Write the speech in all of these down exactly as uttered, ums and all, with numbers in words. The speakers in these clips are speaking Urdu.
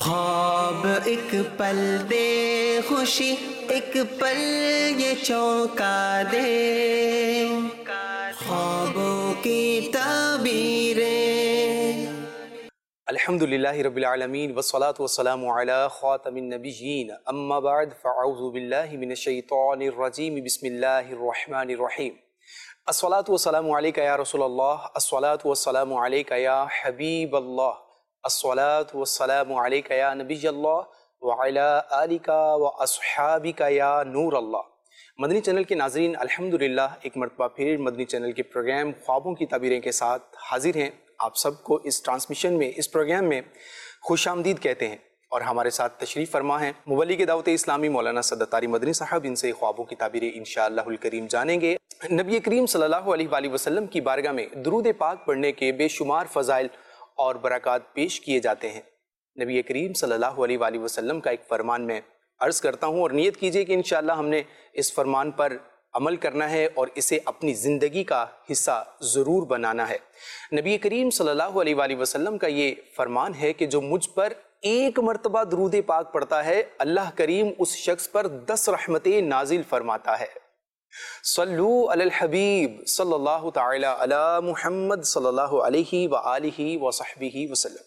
خواب ایک پل دے خوشی، ایک پل یہ چونکا دے، خوابوں کی تعبیریں۔ الحمدللہ رب العالمین والصلاة والسلام علی خاتم النبیین، اما بعد فاعوذ باللہ من الشیطان الرجیم، بسم اللہ الرحمن الرحیم۔ الصلاة والسلام علیکہ یا رسول اللہ، الصلاة والسلام علیکہ یا حبیب اللہ، الصلاة والسلام علیکہ یا نبی اللہ وعلی آلکہ واصحابکہ یا نور اللہ۔ مدنی چینل کے ناظرین، الحمدللہ ایک مرتبہ پھر مدنی چینل کے پروگرام خوابوں کی تعبیریں کے ساتھ حاضر ہیں۔ آپ سب کو اس ٹرانسمیشن میں، اس پروگرام میں خوش آمدید کہتے ہیں، اور ہمارے ساتھ تشریف فرما ہیں مبلغ دعوت اسلامی مولانا سعادت طاری مدنی صاحب۔ ان سے خوابوں کی تعبیریں انشاءاللہ الکریم جانیں گے۔ نبی کریم صلی اللہ علیہ وآلہ وسلم کی بارگاہ میں درود پاک پڑھنے کے بے شمار فضائل اور برکات پیش کیے جاتے ہیں۔ نبی کریم صلی اللہ علیہ وآلہ وسلم کا ایک فرمان میں عرض کرتا ہوں، اور نیت کیجئے کہ انشاءاللہ ہم نے اس فرمان پر عمل کرنا ہے اور اسے اپنی زندگی کا حصہ ضرور بنانا ہے۔ نبی کریم صلی اللہ علیہ وآلہ وسلم کا یہ فرمان ہے کہ جو مجھ پر ایک مرتبہ درود پاک پڑھتا ہے، اللہ کریم اس شخص پر دس رحمتیں نازل فرماتا ہے۔ صلو علی الحبیب صلی اللہ تعالی علی محمد صلی اللہ علیہ وآلہ وصحبہ وسلم۔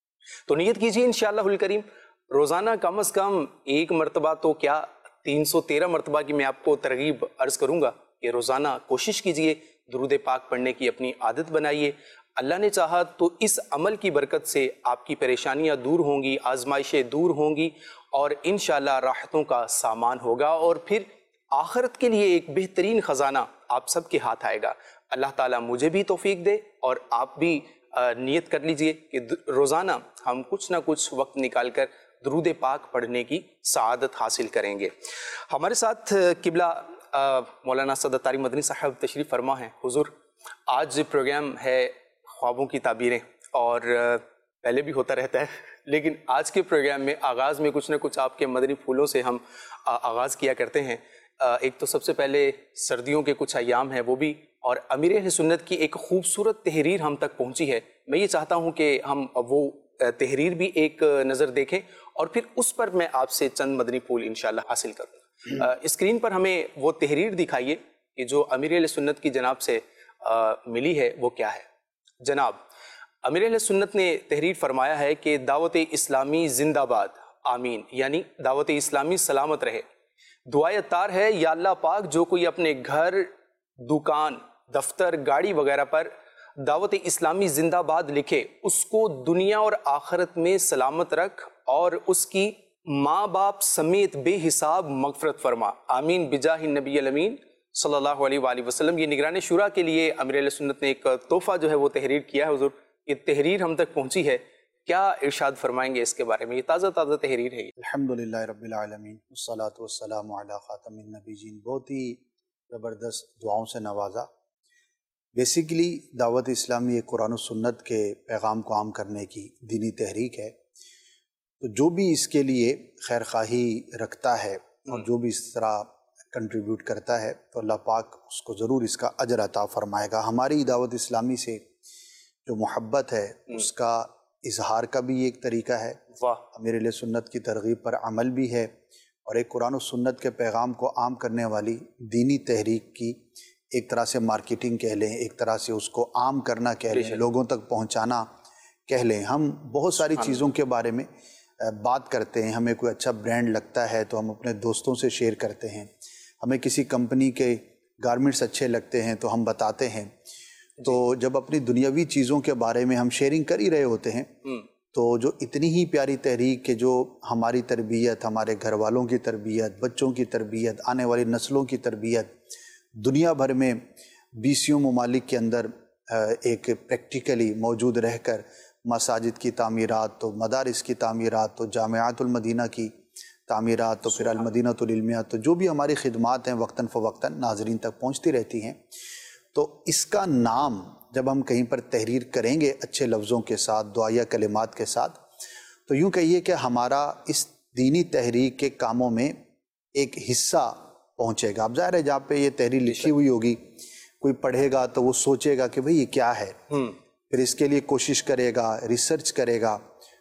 تو نیت کیجیے انشاءاللہ الکریم روزانہ کم از کم ایک مرتبہ تو کیا تین سو تیرہ مرتبہ کی میں آپ کو ترغیب عرض کروں گا کہ روزانہ کوشش کیجئے، درود پاک پڑھنے کی اپنی عادت بنائیے۔ اللہ نے چاہا تو اس عمل کی برکت سے آپ کی پریشانیاں دور ہوں گی، آزمائشیں دور ہوں گی، اور انشاءاللہ راحتوں کا سامان ہوگا، اور پھر آخرت کے لیے ایک بہترین خزانہ آپ سب کے ہاتھ آئے گا۔ اللہ تعالیٰ مجھے بھی توفیق دے، اور آپ بھی نیت کر لیجئے کہ روزانہ ہم کچھ نہ کچھ وقت نکال کر درود پاک پڑھنے کی سعادت حاصل کریں گے۔ ہمارے ساتھ قبلہ مولانا سعادت طاری مدنی صاحب تشریف فرما ہیں۔ حضور، آج پروگرام ہے خوابوں کی تعبیریں، اور پہلے بھی ہوتا رہتا ہے، لیکن آج کے پروگرام میں آغاز میں کچھ نہ کچھ آپ کے مدنی پھولوں سے ہم آغاز کیا کرتے ہیں۔ ایک تو سب سے پہلے سردیوں کے کچھ ایام ہیں وہ بھی، اور امیر اہل سنت کی ایک خوبصورت تحریر ہم تک پہنچی ہے۔ میں یہ چاہتا ہوں کہ ہم وہ تحریر بھی ایک نظر دیکھیں، اور پھر اس پر میں آپ سے چند مدنی پھول انشاءاللہ حاصل کروں۔ اسکرین پر ہمیں وہ تحریر دکھائیے کہ جو امیر اہل سنت کی جناب سے ملی ہے وہ کیا ہے۔ جناب امیر اہل سنت نے تحریر فرمایا ہے کہ دعوت اسلامی زندہ باد، آمین، یعنی دعوت اسلامی سلامت رہے۔ دعائے اتار ہے، یا اللہ پاک جو کوئی اپنے گھر، دکان، دفتر، گاڑی وغیرہ پر دعوت اسلامی زندہ باد لکھے، اس کو دنیا اور آخرت میں سلامت رکھ، اور اس کی ماں باپ سمیت بے حساب مغفرت فرما، آمین بجاہ النبی الامین صلی اللہ علیہ وآلہ وسلم۔ یہ نگران شورا کے لیے امیر اہل سنت نے ایک تحفہ جو ہے وہ تحریر کیا ہے۔ حضور، یہ تحریر ہم تک پہنچی ہے، کیا ارشاد فرمائیں گے اس کے بارے میں؟ یہ تازہ تازہ تحریر ہے۔ الحمدللہ رب العالمین والصلاة والسلام علی خاتم النبیین۔ بہت ہی زبردست دعاؤں سے نوازا۔ بیسیکلی دعوت اسلامی ایک قرآن و سنت کے پیغام کو عام کرنے کی دینی تحریک ہے، تو جو بھی اس کے لیے خیر خواہی رکھتا ہے اور جو بھی اس طرح کنٹریبیوٹ کرتا ہے تو اللہ پاک اس کو ضرور اس کا اجر عطا فرمائے گا۔ ہماری دعوت اسلامی سے جو محبت ہے اس کا اظہار کا بھی ایک طریقہ ہے، امیر اہل سنت کی ترغیب پر عمل بھی ہے، اور ایک قرآن و سنت کے پیغام کو عام کرنے والی دینی تحریک کی ایک طرح سے مارکیٹنگ کہہ لیں، ایک طرح سے اس کو عام کرنا کہہ لیں، لوگوں تک پہنچانا کہہ لیں۔ ہم بہت ساری چیزوں کے بارے میں بات کرتے ہیں، ہمیں کوئی اچھا برانڈ لگتا ہے تو ہم اپنے دوستوں سے شیئر کرتے ہیں، ہمیں کسی کمپنی کے گارمنٹس اچھے لگتے ہیں تو ہم بتاتے ہیں۔ تو جب اپنی دنیاوی چیزوں کے بارے میں ہم شیئرنگ کر ہی رہے ہوتے ہیں تو جو اتنی ہی پیاری تحریک کہ جو ہماری تربیت، ہمارے گھر والوں کی تربیت، بچوں کی تربیت، آنے والی نسلوں کی تربیت، دنیا بھر میں بیسیوں ممالک کے اندر ایک پریکٹیکلی موجود رہ کر مساجد کی تعمیرات، تو مدارس کی تعمیرات، تو جامعات المدینہ کی تعمیرات، تو پھر المدینہ العلمیہ، تو جو بھی ہماری خدمات ہیں وقتاً فوقتاً ناظرین تک پہنچتی رہتی ہیں۔ تو اس کا نام جب ہم کہیں پر تحریر کریں گے اچھے لفظوں کے ساتھ، دعائیہ کلمات کے ساتھ، تو یوں کہیے کہ ہمارا اس دینی تحریک کے کاموں میں ایک حصہ پہنچے گا۔ اب ظاہر ہے جہاں پہ یہ تحریر لکھی ہوئی ہوگی کوئی پڑھے گا تو وہ سوچے گا کہ بھئی یہ کیا ہے، پھر اس کے لیے کوشش کرے گا، ریسرچ کرے گا،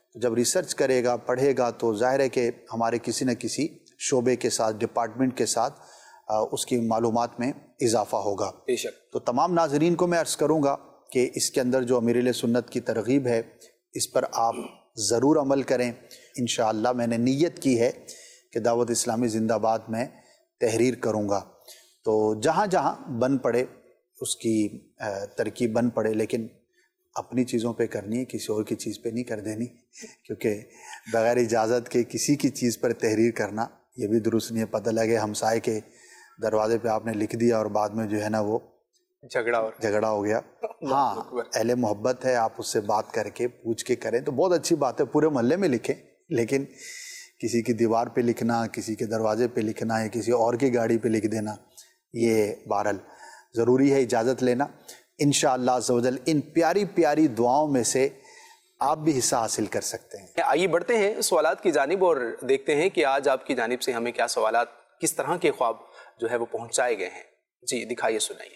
جب ریسرچ کرے گا، پڑھے گا، تو ظاہر ہے کہ ہمارے کسی نہ کسی شعبے کے ساتھ، ڈپارٹمنٹ کے ساتھ اس کی معلومات میں اضافہ ہوگا۔ بے شک۔ تو تمام ناظرین کو میں عرض کروں گا کہ اس کے اندر جو امیر اہل سنت کی ترغیب ہے اس پر آپ ضرور عمل کریں۔ انشاءاللہ میں نے نیت کی ہے کہ دعوت اسلامی زندہ باد میں تحریر کروں گا، تو جہاں جہاں بن پڑے اس کی ترکیب بن پڑے، لیکن اپنی چیزوں پہ کرنی ہے، کسی اور کی چیز پہ نہیں کر دینی، کیونکہ بغیر اجازت کے کسی کی چیز پر تحریر کرنا یہ بھی درست نہیں ہے۔ پتہ لگے ہمسائے کے دروازے پہ آپ نے لکھ دیا اور بعد میں جو ہے نا وہ جھگڑا اور جھگڑا ہو گیا۔ ہاں، اہل محبت ہے، آپ اس سے بات کر کے پوچھ کے کریں تو بہت اچھی بات ہے، پورے محلے میں لکھیں، لیکن کسی کی دیوار پہ لکھنا، کسی کے دروازے پہ لکھنا یا کسی اور کی گاڑی پہ لکھ دینا، یہ بہرحال ضروری ہے اجازت لینا۔ انشاءاللہ عز و جل ان پیاری پیاری دعاؤں میں سے آپ بھی حصہ حاصل کر سکتے ہیں۔ آئیے بڑھتے ہیں سوالات کی جانب اور دیکھتے ہیں کہ آج آپ کی جانب سے ہمیں کیا سوالات، کس طرح کے خواب جو ہے وہ پہنچائے گئے ہیں۔ جی دکھائیے، سنائیے۔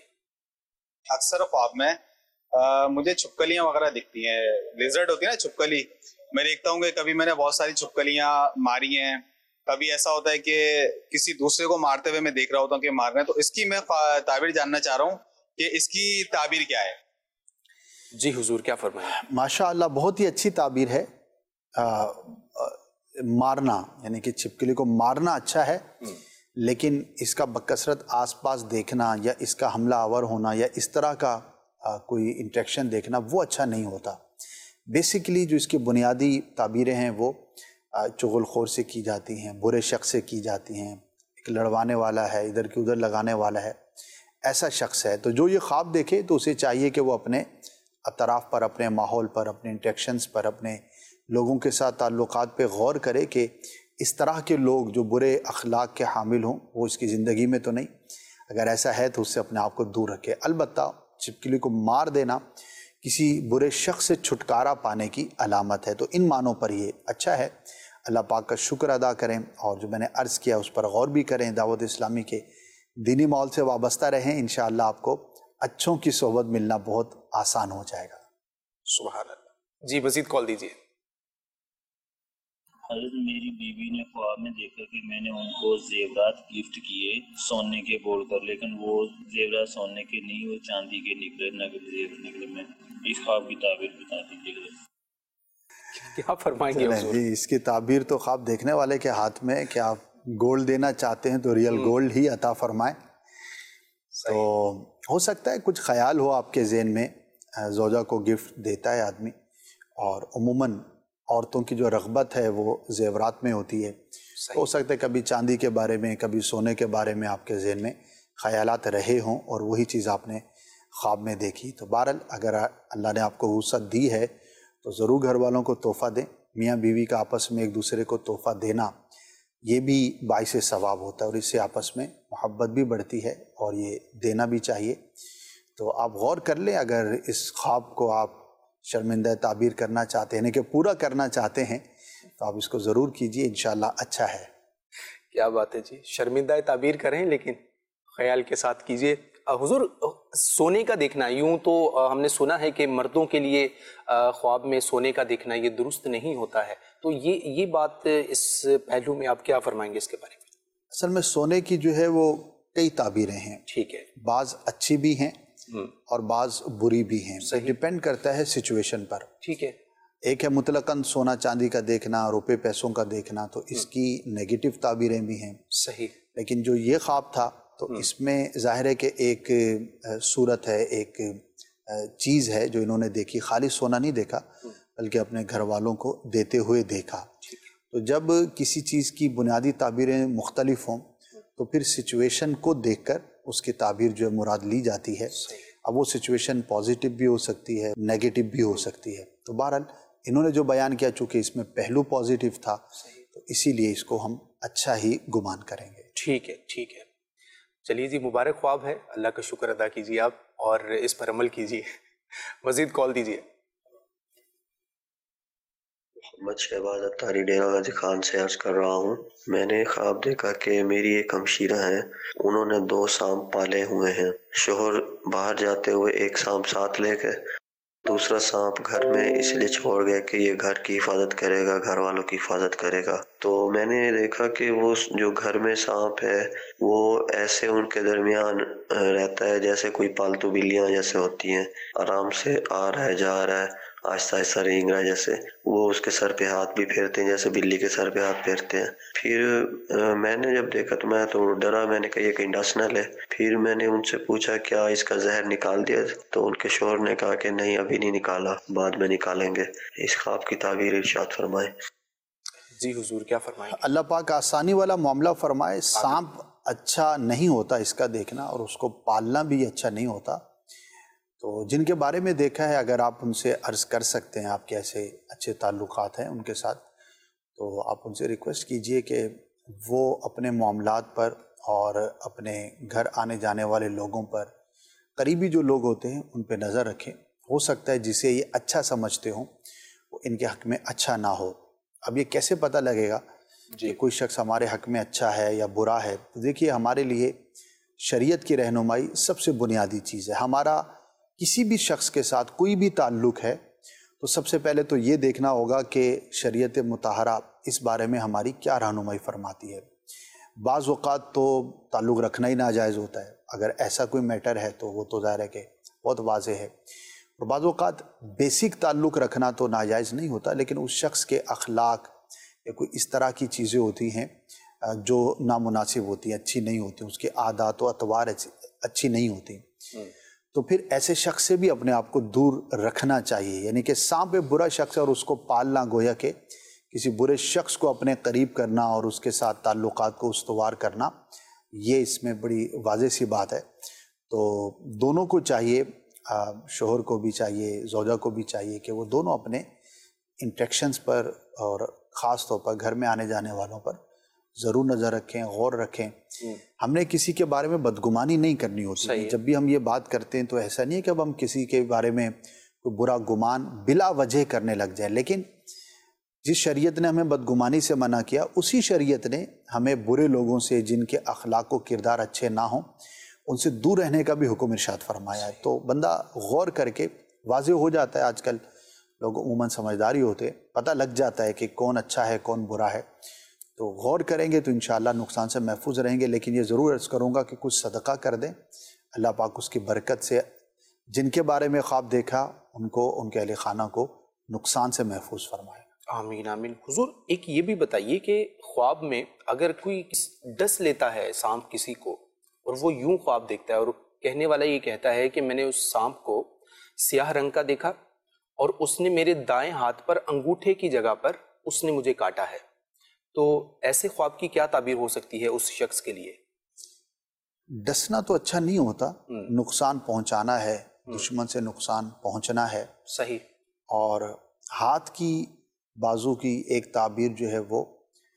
اکثر خواب میں آ, مجھے چھپکلیاں وغیرہ دکھتی ہیں، لیزرڈ ہوتی ہے نا چھپکلی، میں دیکھتا ہوں کہ کبھی میں نے بہت ساری چھپکلیاں ماری ہیں، کبھی ایسا ہوتا ہے کہ کسی دوسرے کو مارتے ہوئے میں دیکھ رہا ہوتا ہوں کہ مار رہے ہیں، تو اس کی میں تعبیر جاننا چاہ رہا ہوں کہ اس کی تعبیر کیا ہے؟ جی حضور کیا فرمائیں؟ ماشاءاللہ بہت ہی اچھی تعبیر ہے۔ آ, آ, مارنا یعنی کہ چھپکلی کو مارنا اچھا ہے، لیکن اس کا بکثرت آس پاس دیکھنا یا اس کا حملہ آور ہونا یا اس طرح کا آ, کوئی انٹریکشن دیکھنا وہ اچھا نہیں ہوتا۔ بیسیکلی جو اس کی بنیادی تعبیریں ہیں وہ چغل خور سے کی جاتی ہیں، برے شخص سے کی جاتی ہیں، ایک لڑوانے والا ہے، ادھر کی ادھر لگانے والا ہے، ایسا شخص ہے۔ تو جو یہ خواب دیکھے تو اسے چاہیے کہ وہ اپنے اطراف پر، اپنے ماحول پر، اپنے انٹریکشنز پر، اپنے لوگوں کے ساتھ تعلقات پہ غور کرے کہ اس طرح کے لوگ جو برے اخلاق کے حامل ہوں وہ اس کی زندگی میں تو نہیں، اگر ایسا ہے تو اس سے اپنے آپ کو دور رکھے۔ البتہ چھپکلی کو مار دینا کسی برے شخص سے چھٹکارا پانے کی علامت ہے، تو ان معنوں پر یہ اچھا ہے۔ اللہ پاک کا شکر ادا کریں اور جو میں نے عرض کیا اس پر غور بھی کریں، دعوت اسلامی کے دینی ماحول سے وابستہ رہیں، انشاءاللہ آپ کو اچھوں کی صحبت ملنا بہت آسان ہو جائے گا۔ سبحان اللہ۔ جی مزید کال دیجیے۔ حضرت میری بیوی نے خواب میں دیکھا کہ میں نے ان کو زیورات گفٹ کیے سونے کے بول کر، لیکن وہ زیورات سونے کے نہیں، وہ چاندی کے نکلے، نقد زیور نکلے۔ میں اس خواب کی تعبیر بتا دیجیے۔ کیا فرمائیں گے حضور؟ جی اس کی تعبیر تو خواب دیکھنے والے کے ہاتھ میں، کہ آپ گولڈ دینا چاہتے ہیں تو ریئل گولڈ ہی عطا فرمائیں۔ تو ہو سکتا ہے کچھ خیال ہو آپ کے ذہن میں، زوجہ کو گفٹ دیتا ہے آدمی، اور عموماً عورتوں کی جو رغبت ہے وہ زیورات میں ہوتی ہے، ہو سکتا ہے کبھی چاندی کے بارے میں، کبھی سونے کے بارے میں آپ کے ذہن میں خیالات رہے ہوں اور وہی چیز آپ نے خواب میں دیکھی۔ تو بہرحال اگر اللہ نے آپ کو وسعت دی ہے تو ضرور گھر والوں کو تحفہ دیں۔ میاں بیوی کا آپس میں ایک دوسرے کو تحفہ دینا یہ بھی باعث ثواب ہوتا ہے، اور اس سے آپس میں محبت بھی بڑھتی ہے اور یہ دینا بھی چاہیے۔ تو آپ غور کر لیں، اگر اس خواب کو آپ شرمندہ تعبیر کرنا چاہتے ہیں، یعنی کہ پورا کرنا چاہتے ہیں، تو آپ اس کو ضرور کیجئے، انشاءاللہ اچھا ہے۔ کیا بات ہے جی، شرمندہ تعبیر کریں لیکن خیال کے ساتھ کیجئے۔ حضور سونے کا دیکھنا، یوں تو ہم نے سنا ہے کہ مردوں کے لیے خواب میں سونے کا دیکھنا یہ درست نہیں ہوتا ہے، تو یہ یہ بات اس پہلو میں آپ کیا فرمائیں گے اس کے بارے میں؟ اصل میں سونے کی جو ہے وہ کئی تعبیریں ہیں، ٹھیک ہے، بعض اچھی بھی ہیں اور بعض بری بھی ہیں، ڈیپینڈ کرتا ہے سچویشن پر۔ ٹھیک ہے، ایک ہے مطلقاً سونا چاندی کا دیکھنا، روپے پیسوں کا دیکھنا، تو اس کی نیگیٹو تعبیریں بھی ہیں۔ صحیح۔ لیکن جو یہ خواب تھا تو اس میں ظاہر ہے کہ ایک صورت ہے، ایک چیز ہے جو انہوں نے دیکھی، خالی سونا نہیں دیکھا بلکہ اپنے گھر والوں کو دیتے ہوئے دیکھا۔ تو جب کسی چیز کی بنیادی تعبیریں مختلف ہوں تو پھر سچویشن کو دیکھ کر اس کی تعبیر جو ہے مراد لی جاتی ہے۔ اب وہ سچویشن پازیٹیو بھی ہو سکتی ہے، نیگیٹو بھی ہو سکتی ہے۔ تو بہرحال انہوں نے جو بیان کیا، چونکہ اس میں پہلو پازیٹیو تھا تو اسی لیے اس کو ہم اچھا ہی گمان کریں گے۔ ٹھیک ہے، ٹھیک ہے، چلیے جی، مبارک خواب ہے، اللہ کا شکر ادا کیجیے آپ اور اس پر عمل کیجیے۔ مزید کال دیجیے۔ محمد شہباز اتاری ڈیرہ غازی خان سے عرض کر رہا ہوں۔ میں نے خواب دیکھا کہ میری ایک ہمشیرہ ہیں، انہوں نے دو سانپ پالے ہوئے ہیں۔ شوہر باہر جاتے ہوئے ایک سانپ ساتھ لے کے دوسرا سانپ گھر میں اس لیے چھوڑ گیا کہ یہ گھر کی حفاظت کرے گا، گھر والوں کی حفاظت کرے گا۔ تو میں نے دیکھا کہ وہ جو گھر میں سانپ ہے وہ ایسے ان کے درمیان رہتا ہے جیسے کوئی پالتو بلیاں جیسے ہوتی ہیں، آرام سے آ رہا ہے جا رہا ہے، آہستہ آہستہ رینگ رہا ہے، جیسے وہ اس کے سر پہ ہاتھ بھی پھیرتے ہیں جیسے بلی کے سر پہ ہاتھ پھیرتے ہیں۔ پھر میں نے جب دیکھا تو میں تو ڈرا، میں نے کہا یہ کہیں ڈس نہ لے۔ پھر میں نے ان سے پوچھا کیا اس کا زہر نکال دیا؟ تو ان کے شوہر نے کہا کہ نہیں ابھی نہیں نکالا، بعد میں نکالیں گے۔ اس خواب کی تعبیر ارشاد فرمائیں۔ جی حضور کیا فرمائیں؟ اللہ پاک آسانی والا معاملہ فرمائے۔ سانپ اچھا نہیں ہوتا اس کا دیکھنا، اور اس کو پالنا بھی اچھا نہیں ہوتا۔ تو جن کے بارے میں دیکھا ہے، اگر آپ ان سے عرض کر سکتے ہیں، آپ کے ایسے اچھے تعلقات ہیں ان کے ساتھ، تو آپ ان سے ریکویسٹ کیجئے کہ وہ اپنے معاملات پر اور اپنے گھر آنے جانے والے لوگوں پر، قریبی جو لوگ ہوتے ہیں ان پہ نظر رکھیں۔ ہو سکتا ہے جسے یہ اچھا سمجھتے ہوں وہ ان کے حق میں اچھا نہ ہو۔ اب یہ کیسے پتہ لگے گا کہ کوئی شخص ہمارے حق میں اچھا ہے یا برا ہے؟ دیکھیے ہمارے لیے شریعت کی رہنمائی سب سے بنیادی چیز ہے۔ ہمارا کسی بھی شخص کے ساتھ کوئی بھی تعلق ہے تو سب سے پہلے تو یہ دیکھنا ہوگا کہ شریعت مطہرہ اس بارے میں ہماری کیا رہنمائی فرماتی ہے۔ بعض اوقات تو تعلق رکھنا ہی ناجائز ہوتا ہے، اگر ایسا کوئی میٹر ہے تو وہ تو ظاہر ہے کہ بہت واضح ہے۔ اور بعض اوقات بیسک تعلق رکھنا تو ناجائز نہیں ہوتا، لیکن اس شخص کے اخلاق یا کوئی اس طرح کی چیزیں ہوتی ہیں جو نامناسب ہوتی ہیں، اچھی نہیں ہوتی، اس کے عادات و اطوار اچھی نہیں ہوتی، تو پھر ایسے شخص سے بھی اپنے آپ کو دور رکھنا چاہیے۔ یعنی کہ سانپ ایک برا شخص ہے اور اس کو پالنا گویا کہ کسی برے شخص کو اپنے قریب کرنا اور اس کے ساتھ تعلقات کو استوار کرنا، یہ اس میں بڑی واضح سی بات ہے۔ تو دونوں کو چاہیے، شوہر کو بھی چاہیے، زوجہ کو بھی چاہیے کہ وہ دونوں اپنے انٹریکشنز پر اور خاص طور پر گھر میں آنے جانے والوں پر ضرور نظر رکھیں، غور رکھیں۔ ہم نے کسی کے بارے میں بدگمانی نہیں کرنی ہوتی۔ جب بھی ہم یہ بات کرتے ہیں تو ایسا نہیں ہے کہ اب ہم کسی کے بارے میں کوئی برا گمان بلا وجہ کرنے لگ جائیں، لیکن جس شریعت نے ہمیں بدگمانی سے منع کیا، اسی شریعت نے ہمیں برے لوگوں سے جن کے اخلاق و کردار اچھے نہ ہوں ان سے دور رہنے کا بھی حکم ارشاد فرمایا ہے۔ تو بندہ غور کر کے واضح ہو جاتا ہے، آج کل لوگ عموماً سمجھداری ہوتے، پتہ لگ جاتا ہے کہ کون اچھا ہے کون برا ہے۔ تو غور کریں گے تو انشاءاللہ نقصان سے محفوظ رہیں گے۔ لیکن یہ ضرور عرض کروں گا کہ کچھ صدقہ کر دیں، اللہ پاک اس کی برکت سے جن کے بارے میں خواب دیکھا ان کو، ان کے اہل خانہ کو نقصان سے محفوظ فرمائے۔ آمین آمین۔ حضور ایک یہ بھی بتائیے کہ خواب میں اگر کوئی ڈس لیتا ہے سانپ کسی کو، اور وہ یوں خواب دیکھتا ہے اور کہنے والا یہ کہتا ہے کہ میں نے اس سانپ کو سیاہ رنگ کا دیکھا اور اس نے میرے دائیں ہاتھ پر انگوٹھے کی جگہ پر اس نے مجھے کاٹا ہے، تو ایسے خواب کی کیا تعبیر ہو سکتی ہے اس شخص کے لیے؟ ڈسنا تو اچھا نہیں ہوتا، نقصان پہنچانا ہے، دشمن سے نقصان پہنچنا ہے۔ صحیح۔ اور ہاتھ کی بازو کی ایک تعبیر جو ہے وہ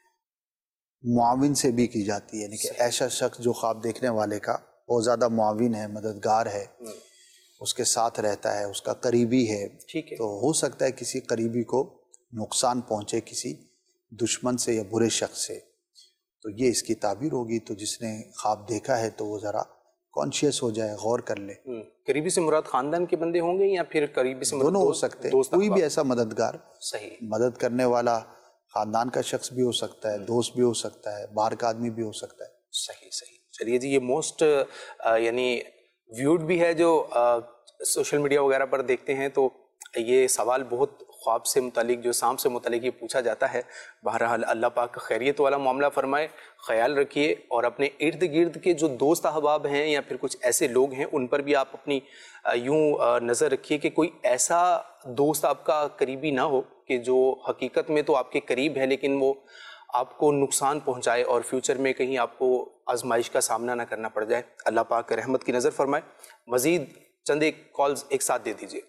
معاون سے بھی کی جاتی ہے، یعنی کہ ایسا شخص جو خواب دیکھنے والے کا بہت زیادہ معاون ہے، مددگار ہے، اس کے ساتھ رہتا ہے، اس کا قریبی ہے، تو ہو سکتا ہے کسی قریبی کو نقصان پہنچے کسی دشمن سے یا برے شخص سے، تو یہ اس کی تعبیر ہوگی۔ تو جس نے خواب دیکھا ہے تو وہ ذرا کانشیس ہو جائے، غور کر لے۔ قریبی سے مراد خاندان کے بندے ہوں گے یا پھر قریبی سے مراد دونوں ہو سکتے ہیں، کوئی بھی ایسا مددگار، صحیح، مدد کرنے والا خاندان کا شخص بھی ہو سکتا ہے، دوست بھی ہو سکتا ہے، باہر کا آدمی بھی ہو سکتا ہے۔ صحیح صحیح۔ چلیے جی، یہ موسٹ یعنی ویوڈ بھی ہے جو سوشل میڈیا وغیرہ پر دیکھتے ہیں، تو یہ سوال بہت خواب سے متعلق، جو سانپ سے متعلق یہ پوچھا جاتا ہے۔ بہرحال اللہ پاک خیریت والا معاملہ فرمائے، خیال رکھیے، اور اپنے ارد گرد کے جو دوست احباب ہیں یا پھر کچھ ایسے لوگ ہیں ان پر بھی آپ اپنی یوں نظر رکھیے کہ کوئی ایسا دوست آپ کا قریبی نہ ہو کہ جو حقیقت میں تو آپ کے قریب ہے لیکن وہ آپ کو نقصان پہنچائے اور فیوچر میں کہیں آپ کو آزمائش کا سامنا نہ کرنا پڑ جائے۔ اللہ پاک رحمت کی نظر فرمائے۔ مزید چند ایک کالز ایک ساتھ دے دیجیے۔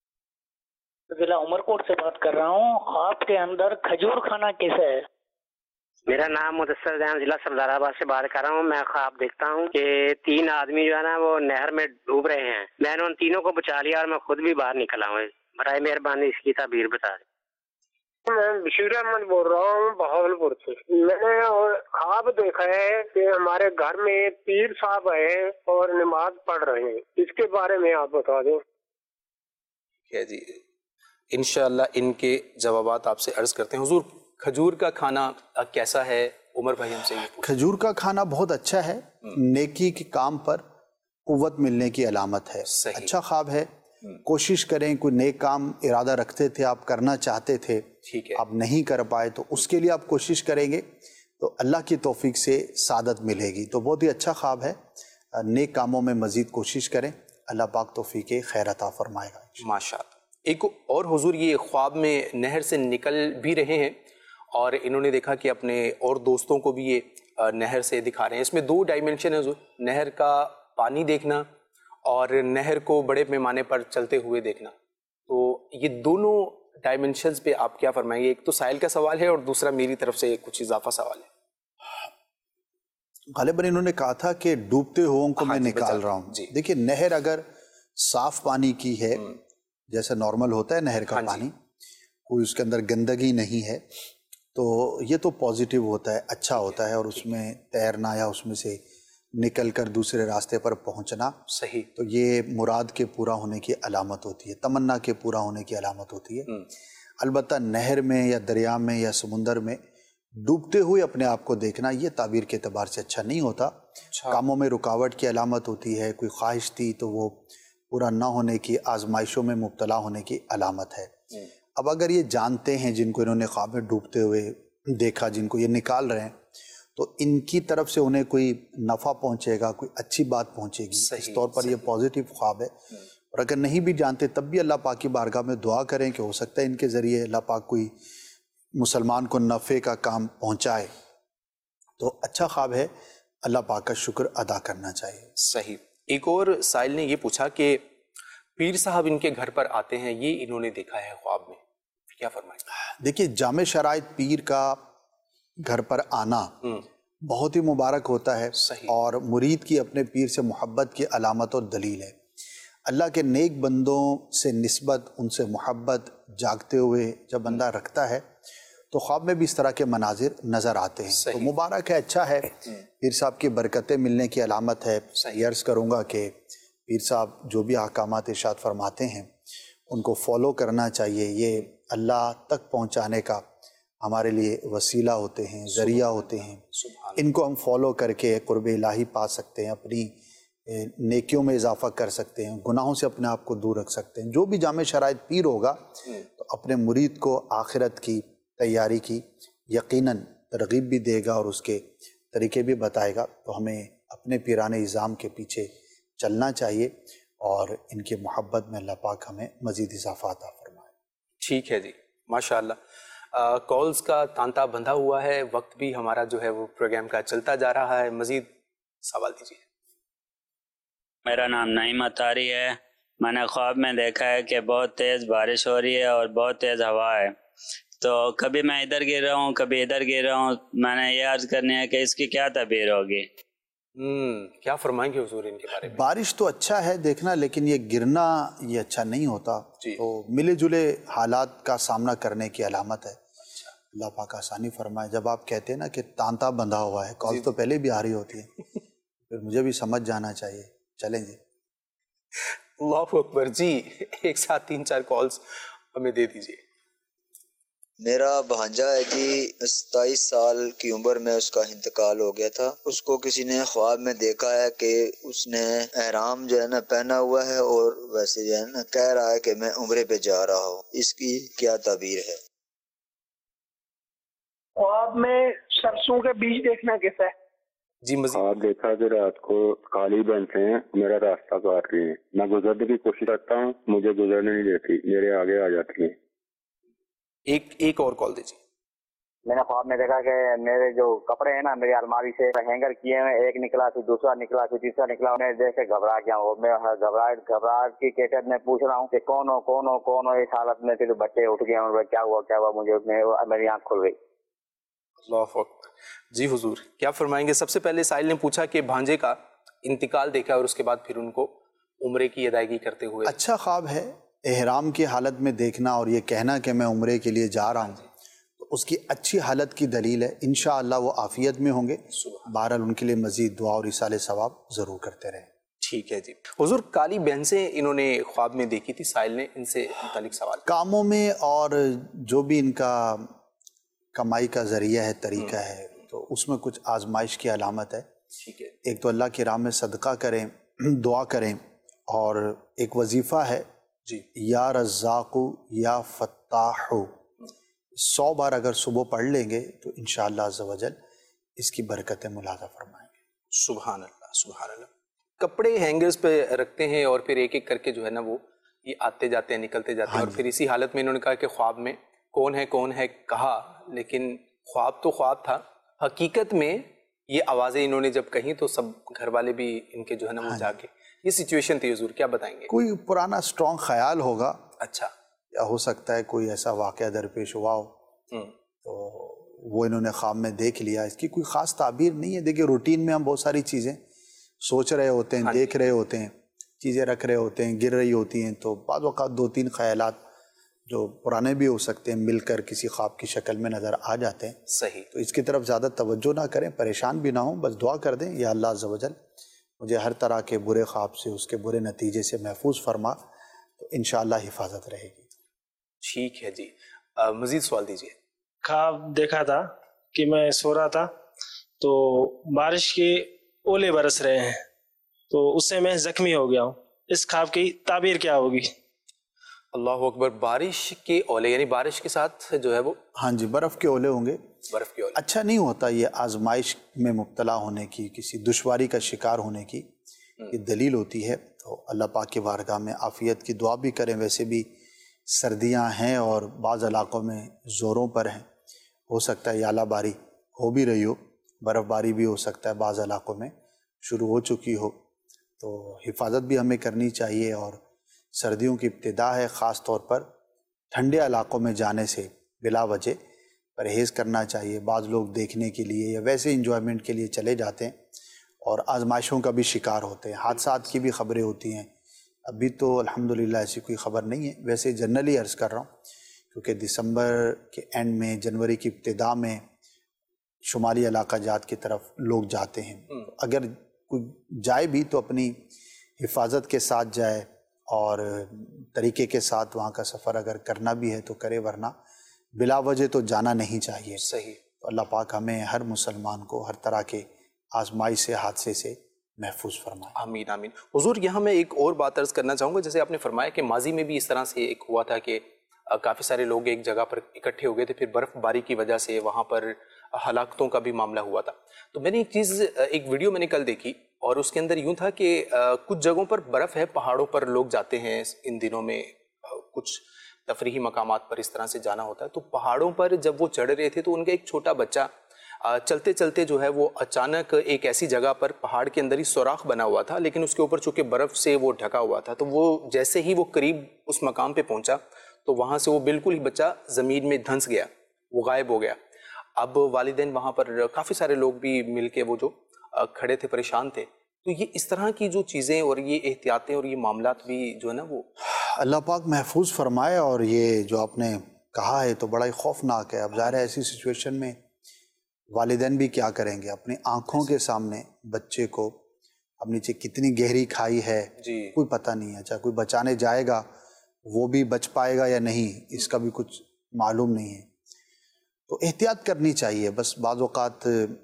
ضلع عمر کوٹ سے بات کر رہا ہوں، خواب کے اندر کھجور کھانا کیسا ہے؟ میرا نام مدثر جان، ضلع سردار آباد سے بات کر رہا ہوں۔ میں خواب دیکھتا ہوں کہ تین آدمی جو ہے نا وہ نہر میں ڈوب رہے ہیں، میں نے ان تینوں کو بچا لیا اور میں خود بھی باہر نکلا ہوں۔ برائے مہربانی اس کی تعبیر بتا دیں۔ میں بشیر احمد بول رہا ہوں بہاولپور سے۔ میں نے خواب دیکھا ہے کہ ہمارے گھر میں پیر صاحب ہیں اور نماز پڑھ رہے ہیں، اس کے بارے میں آپ بتا دیں۔ ہے جی، انشاءاللہ ان کے جوابات آپ سے عرض کرتے ہیں. حضور کھجور کا کھانا کیسا ہے؟ عمر بھائی ہم سے یہ پوچھیں. کھجور کا کھانا بہت اچھا ہے، نیکی کے کام پر قوت ملنے کی علامت ہے. اچھا خواب ہے. کوشش کریں، کوئی نیک کام ارادہ رکھتے تھے آپ، کرنا چاہتے تھے، آپ نہیں کر پائے، تو اس کے لیے آپ کوشش کریں گے تو اللہ کی توفیق سے سعادت ملے گی. تو بہت ہی اچھا خواب ہے. نیک کاموں میں مزید کوشش کریں، اللہ پاک توفیق خیر عطا فرمائے گا. ماشاءاللہ. ایک اور حضور یہ خواب میں نہر سے نکل بھی رہے ہیں اور انہوں نے دیکھا کہ اپنے اور دوستوں کو بھی یہ نہر سے دکھا رہے ہیں. اس میں دو ڈائمنشن ہے حضور، نہر کا پانی دیکھنا اور نہر کو بڑے پیمانے پر چلتے ہوئے دیکھنا. تو یہ دونوں ڈائمنشنز پہ آپ کیا فرمائیں گے؟ ایک تو سائل کا سوال ہے اور دوسرا میری طرف سے کچھ اضافہ سوال ہے. غالباً انہوں نے کہا تھا کہ ڈوبتے ہوئوں کو میں نکال رہا ہوں. دیکھیے نہر اگر صاف پانی کی ہے، جیسے نارمل ہوتا ہے نہر کا پانی، کوئی اس کے اندر گندگی نہیں ہے، تو یہ تو پازیٹیو ہوتا ہے، اچھا ہوتا ہے. اور اس میں تیرنا یا اس میں سے نکل کر دوسرے راستے پر پہنچنا صحیح، تو یہ مراد کے پورا ہونے کی علامت ہوتی ہے، تمنا کے پورا ہونے کی علامت ہوتی ہے. البتہ نہر میں یا دریا میں یا سمندر میں ڈوبتے ہوئے اپنے آپ کو دیکھنا یہ تعبیر کے اعتبار سے اچھا نہیں ہوتا. کاموں میں رکاوٹ کی علامت ہوتی ہے. کوئی خواہش تھی تو وہ پورا نہ ہونے کی، آزمائشوں میں مبتلا ہونے کی علامت ہے. اب اگر یہ جانتے ہیں جن کو انہوں نے خواب میں ڈوبتے ہوئے دیکھا، جن کو یہ نکال رہے ہیں، تو ان کی طرف سے انہیں کوئی نفع پہنچے گا، کوئی اچھی بات پہنچے گی. اس طور پر یہ پازیٹیو خواب ہے. اور اگر نہیں بھی جانتے تب بھی اللہ پاک کی بارگاہ میں دعا کریں کہ ہو سکتا ہے ان کے ذریعے اللہ پاک کوئی مسلمان کو نفع کا کام پہنچائے. تو اچھا خواب ہے، اللہ پاک کا شکر ادا کرنا چاہیے. صحیح. ایک اور سائل نے یہ پوچھا کہ پیر صاحب ان کے گھر پر آتے ہیں، یہ انہوں نے دیکھا ہے خواب میں، کیا فرمائیں؟ دیکھیے جامع شرائط پیر کا گھر پر آنا بہت ہی مبارک ہوتا ہے اور مرید کی اپنے پیر سے محبت کی علامت اور دلیل ہے. اللہ کے نیک بندوں سے نسبت، ان سے محبت جاگتے ہوئے جب بندہ رکھتا ہے تو خواب میں بھی اس طرح کے مناظر نظر آتے ہیں. تو مبارک ہے، اچھا ہے. پیر صاحب کی برکتیں ملنے کی علامت ہے. یہ عرض کروں گا کہ پیر صاحب جو بھی احکامات ارشاد فرماتے ہیں ان کو فالو کرنا چاہیے. یہ اللہ تک پہنچانے کا ہمارے لیے وسیلہ ہوتے ہیں، ذریعہ ہوتے ہیں. ان کو ہم فالو کر کے قرب الہی پا سکتے ہیں، اپنی نیکیوں میں اضافہ کر سکتے ہیں، گناہوں سے اپنے آپ کو دور رکھ سکتے ہیں. جو بھی جامع شرائط پیر ہوگا تو اپنے مرید کو آخرت کی تیاری کی یقیناً ترغیب بھی دے گا اور اس کے طریقے بھی بتائے گا. تو ہمیں اپنے پیران اعظام کے پیچھے چلنا چاہیے اور ان کی محبت میں اللہ پاک ہمیں مزید اضافہ عطا فرمائے. ٹھیک ہے جی، ماشاءاللہ. کالز کا تانتا بندھا ہوا ہے، وقت بھی ہمارا جو ہے وہ پروگرام کا چلتا جا رہا ہے. مزید سوال دیجیے. میرا نام نعیم اتاری ہے. میں نے خواب میں دیکھا ہے کہ بہت تیز بارش ہو رہی ہے اور بہت تیز ہوا ہے. تو کبھی میں ادھر گر رہا ہوں، کبھی ادھر گر رہا ہوں. میں نے یہ عرض کرنی ہے کہ اس کی کیا تعبیر ہوگی؟ ہم کیا فرمائیں گے حضور ان کے بارے میں؟ بارش تو اچھا ہے دیکھنا، لیکن یہ گرنا یہ اچھا نہیں ہوتا. تو ملے جلے حالات کا سامنا کرنے کی علامت ہے. اللہ پاک آسانی فرمائے. جب آپ کہتے ہیں نا کہ تانتا بندھا ہوا ہے، کال تو پہلے بھی آ رہی ہوتی ہے، پھر مجھے بھی سمجھ جانا چاہیے. چلیں جی. اللہ اکبر. جی ایک ساتھ تین چار کالز ہمیں دے دیجیے. میرا بھانجا ہے جی، ستائیس سال کی عمر میں اس کا انتقال ہو گیا تھا. اس کو کسی نے خواب میں دیکھا ہے کہ اس نے احرام جو ہے نا پہنا ہوا ہے اور ویسے جو ہے نا کہہ رہا ہے کہ میں عمرے پہ جا رہا ہوں. اس کی کیا تعبیر ہے؟ خواب میں سرسوں کے بیج دیکھنا کیسا ہے؟ جی مزید. خواب دیکھا کہ رات کو کالی بنس ہیں میرا راستہ کاٹ رہی ہیں. میں گزرنے کی کوشش کرتا ہوں، مجھے گزرنے نہیں دیتی، میرے آگے آ جاتی ہیں. ایک ایک اور کال دیجیے. میں نے خواب میں دیکھا کہ میرے جو کپڑے ہیں نا میری الماری سے ہینگر کیے ہوئے، ایک نکلا پھر دوسرا نکلا پھر تیسرا نکلا. میں دیکھ کے گھبرا گیا ہوں. میں گھبراہٹ گھبراہٹ کی کیفیت میں پوچھ رہا ہوں کہ کون ہو کون ہو کون ہو. اس حالت میں پھر بچے اٹھ گئے اور کیا ہوا کیا ہوا مجھے میری آنکھ کھل گئی. اللہ اکبر. جی حضور کیا فرمائیں گے؟ سب سے پہلے سائل نے پوچھا کہ بھانجے کا انتقال دیکھا اور اس کے بعد پھر ان کو عمرے کی ادائیگی کرتے ہوئے. اچھا خواب ہے. احرام کی حالت میں دیکھنا اور یہ کہنا کہ میں عمرے کے لیے جا رہا ہوں تو اس کی اچھی حالت کی دلیل ہے. انشاءاللہ وہ عافیت میں ہوں گے. بہرحال ان کے لیے مزید دعا اور ایصال ثواب ضرور کرتے رہیں. ٹھیک ہے جی. حضور کالی بھینسیں انہوں نے خواب میں دیکھی تھی، سائل نے ان سے متعلق سوال. کاموں میں اور جو بھی ان کا کمائی کا ذریعہ ہے، طریقہ ہے، تو اس میں کچھ آزمائش کی علامت ہے. ٹھیک ہے. ایک تو اللہ کی راہ میں صدقہ کریں، دعا کریں، اور ایک وظیفہ ہے جی یا رزاق یا فتاح، سو بار اگر صبح پڑھ لیں گے تو انشاءاللہ عز و جل اس کی برکتیں ملاحظہ فرمائیں گے. سبحان اللہ سبحان اللہ. کپڑے ہینگرز پہ رکھتے ہیں اور پھر ایک ایک کر کے جو ہے نا وہ یہ آتے جاتے ہیں، نکلتے جاتے ہیں، اور پھر اسی حالت میں انہوں نے کہا کہ خواب میں کون ہے کون ہے کہا، لیکن خواب تو خواب تھا، حقیقت میں یہ آوازیں انہوں نے جب کہیں تو سب گھر والے بھی ان کے جو ہے نا وہ جا کے، یہ سچویشن تھی حضور، کیا بتائیں گے؟ کوئی پرانا سٹرونگ خیال ہوگا. اچھا. یا ہو سکتا ہے کوئی ایسا واقعہ درپیش ہوا ہو تو وہ انہوں نے خواب میں دیکھ لیا. اس کی کوئی خاص تعبیر نہیں ہے. دیکھیے روٹین میں ہم بہت ساری چیزیں سوچ رہے ہوتے ہیں، دیکھ رہے ہوتے ہیں، چیزیں رکھ رہے ہوتے ہیں، گر رہی ہوتی ہیں، تو بعض اوقات دو تین خیالات جو پرانے بھی ہو سکتے ہیں مل کر کسی خواب کی شکل میں نظر آ جاتے ہیں. صحیح. تو اس کی طرف زیادہ توجہ نہ کریں، پریشان بھی نہ ہوں، بس دعا کر دیں یا اللہ عز و جل مجھے ہر طرح کے برے خواب سے، اس کے برے نتیجے سے محفوظ فرما، تو انشاءاللہ حفاظت رہے گی. ٹھیک ہے جی. مزید سوال دیجیے. خواب دیکھا تھا کہ میں سو رہا تھا تو بارش کے اولے برس رہے ہیں، تو اس سے میں زخمی ہو گیا ہوں. اس خواب کی تعبیر کیا ہوگی؟ اللہ اکبر. بارش کے اولے یعنی بارش کے ساتھ جو ہے وہ، ہاں جی، برف کے اولے ہوں گے. برف کے اولے اچھا نہیں ہوتا یہ آزمائش میں مبتلا ہونے کی، کسی دشواری کا شکار ہونے کی یہ دلیل ہوتی ہے. تو اللہ پاک کی بارگاہ میں عافیت کی دعا بھی کریں. ویسے بھی سردیاں ہیں اور بعض علاقوں میں زوروں پر ہیں، ہو سکتا ہے اعلیٰ باری ہو بھی رہی ہو، برف باری بھی ہو سکتا ہے بعض علاقوں میں شروع ہو چکی ہو. تو حفاظت بھی ہمیں کرنی چاہیے، اور سردیوں کی ابتدا ہے، خاص طور پر ٹھنڈے علاقوں میں جانے سے بلا وجہ پرہیز کرنا چاہیے. بعض لوگ دیکھنے کے لیے یا ویسے انجوائمنٹ کے لیے چلے جاتے ہیں اور آزمائشوں کا بھی شکار ہوتے ہیں، حادثات کی بھی خبریں ہوتی ہیں. ابھی تو الحمدللہ ایسی کوئی خبر نہیں ہے، ویسے جنرلی عرض کر رہا ہوں، کیونکہ دسمبر کے اینڈ میں، جنوری کی ابتدا میں شمالی علاقہ جات کی طرف لوگ جاتے ہیں. اگر کوئی جائے بھی تو اپنی حفاظت کے ساتھ جائے اور طریقے کے ساتھ وہاں کا سفر اگر کرنا بھی ہے تو کرے، ورنہ بلا وجہ تو جانا نہیں چاہیے. صحیح. تو اللہ پاک ہمیں ہر مسلمان کو ہر طرح کے آزمائش سے، حادثے سے محفوظ فرمائے. آمین آمین. حضور یہاں میں ایک اور بات عرض کرنا چاہوں گا. جیسے آپ نے فرمایا کہ ماضی میں بھی اس طرح سے ایک ہوا تھا کہ کافی سارے لوگ ایک جگہ پر اکٹھے ہو گئے تھے، پھر برف باری کی وجہ سے وہاں پر ہلاکتوں کا بھی معاملہ ہوا تھا. تو میں نے ایک چیز، ایک ویڈیو میں نے کل دیکھی، اور اس کے اندر یوں تھا کہ کچھ جگہوں پر برف ہے، پہاڑوں پر لوگ جاتے ہیں ان دنوں میں، کچھ تفریحی مقامات پر اس طرح سے جانا ہوتا ہے. تو پہاڑوں پر جب وہ چڑھ رہے تھے تو ان کا ایک چھوٹا بچہ چلتے چلتے جو ہے وہ اچانک ایک ایسی جگہ پر، پہاڑ کے اندر ہی سوراخ بنا ہوا تھا لیکن اس کے اوپر چونکہ برف سے وہ ڈھکا ہوا تھا، تو وہ جیسے ہی وہ قریب اس مقام پہ پہنچا تو وہاں سے وہ بالکل ہی بچہ زمین میں دھنس گیا، وہ غائب ہو گیا. اب والدین وہاں پر کافی سارے لوگ بھی مل کے وہ جو کھڑے تھے، پریشان تھے. تو یہ اس طرح کی جو چیزیں اور یہ احتیاطیں اور یہ معاملات بھی جو ہے نا وہ اللہ پاک محفوظ فرمائے. اور یہ جو آپ نے کہا ہے تو بڑا ہی خوفناک ہے. اب ظاہر ہے ایسی سچویشن میں والدین بھی کیا کریں گے؟ اپنی آنکھوں کے سامنے بچے کو، اب نیچے کتنی گہری کھائی ہے جی کوئی پتہ نہیں ہے، چاہے کوئی بچانے جائے گا وہ بھی بچ پائے گا یا نہیں، اس کا بھی کچھ معلوم نہیں ہے. تو احتیاط کرنی چاہیے. بس بعض اوقات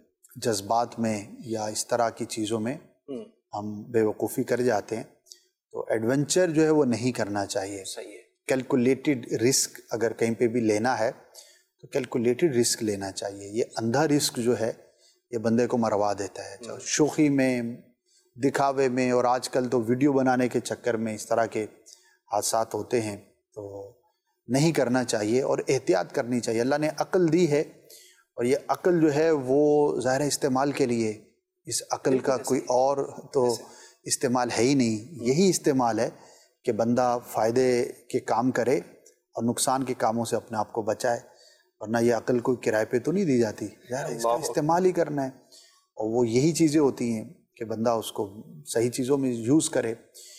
جذبات میں یا اس طرح کی چیزوں میں ہم بے وقوفی کر جاتے ہیں، تو ایڈونچر جو ہے وہ نہیں کرنا چاہیے. صحیح ہے. کیلکولیٹڈ رسک اگر کہیں پہ بھی لینا ہے تو کیلکولیٹڈ رسک لینا چاہیے. یہ اندھا رسک جو ہے یہ بندے کو مروا دیتا ہے، شوخی میں، دکھاوے میں، اور آج کل تو ویڈیو بنانے کے چکر میں اس طرح کے حادثات ہوتے ہیں. تو نہیں کرنا چاہیے اور احتیاط کرنی چاہیے. اللہ نے عقل دی ہے اور یہ عقل جو ہے وہ ظاہر استعمال کے لیے، اس عقل کا کوئی اور تو استعمال ہے ہی نہیں. یہی استعمال ہے کہ بندہ فائدے کے کام کرے اور نقصان کے کاموں سے اپنے آپ کو بچائے، ورنہ یہ عقل کوئی کرائے پہ تو نہیں دی جاتی، یار اس کا استعمال ہی کرنا ہے. اور وہ یہی چیزیں ہوتی ہیں کہ بندہ اس کو صحیح چیزوں میں یوز کرے.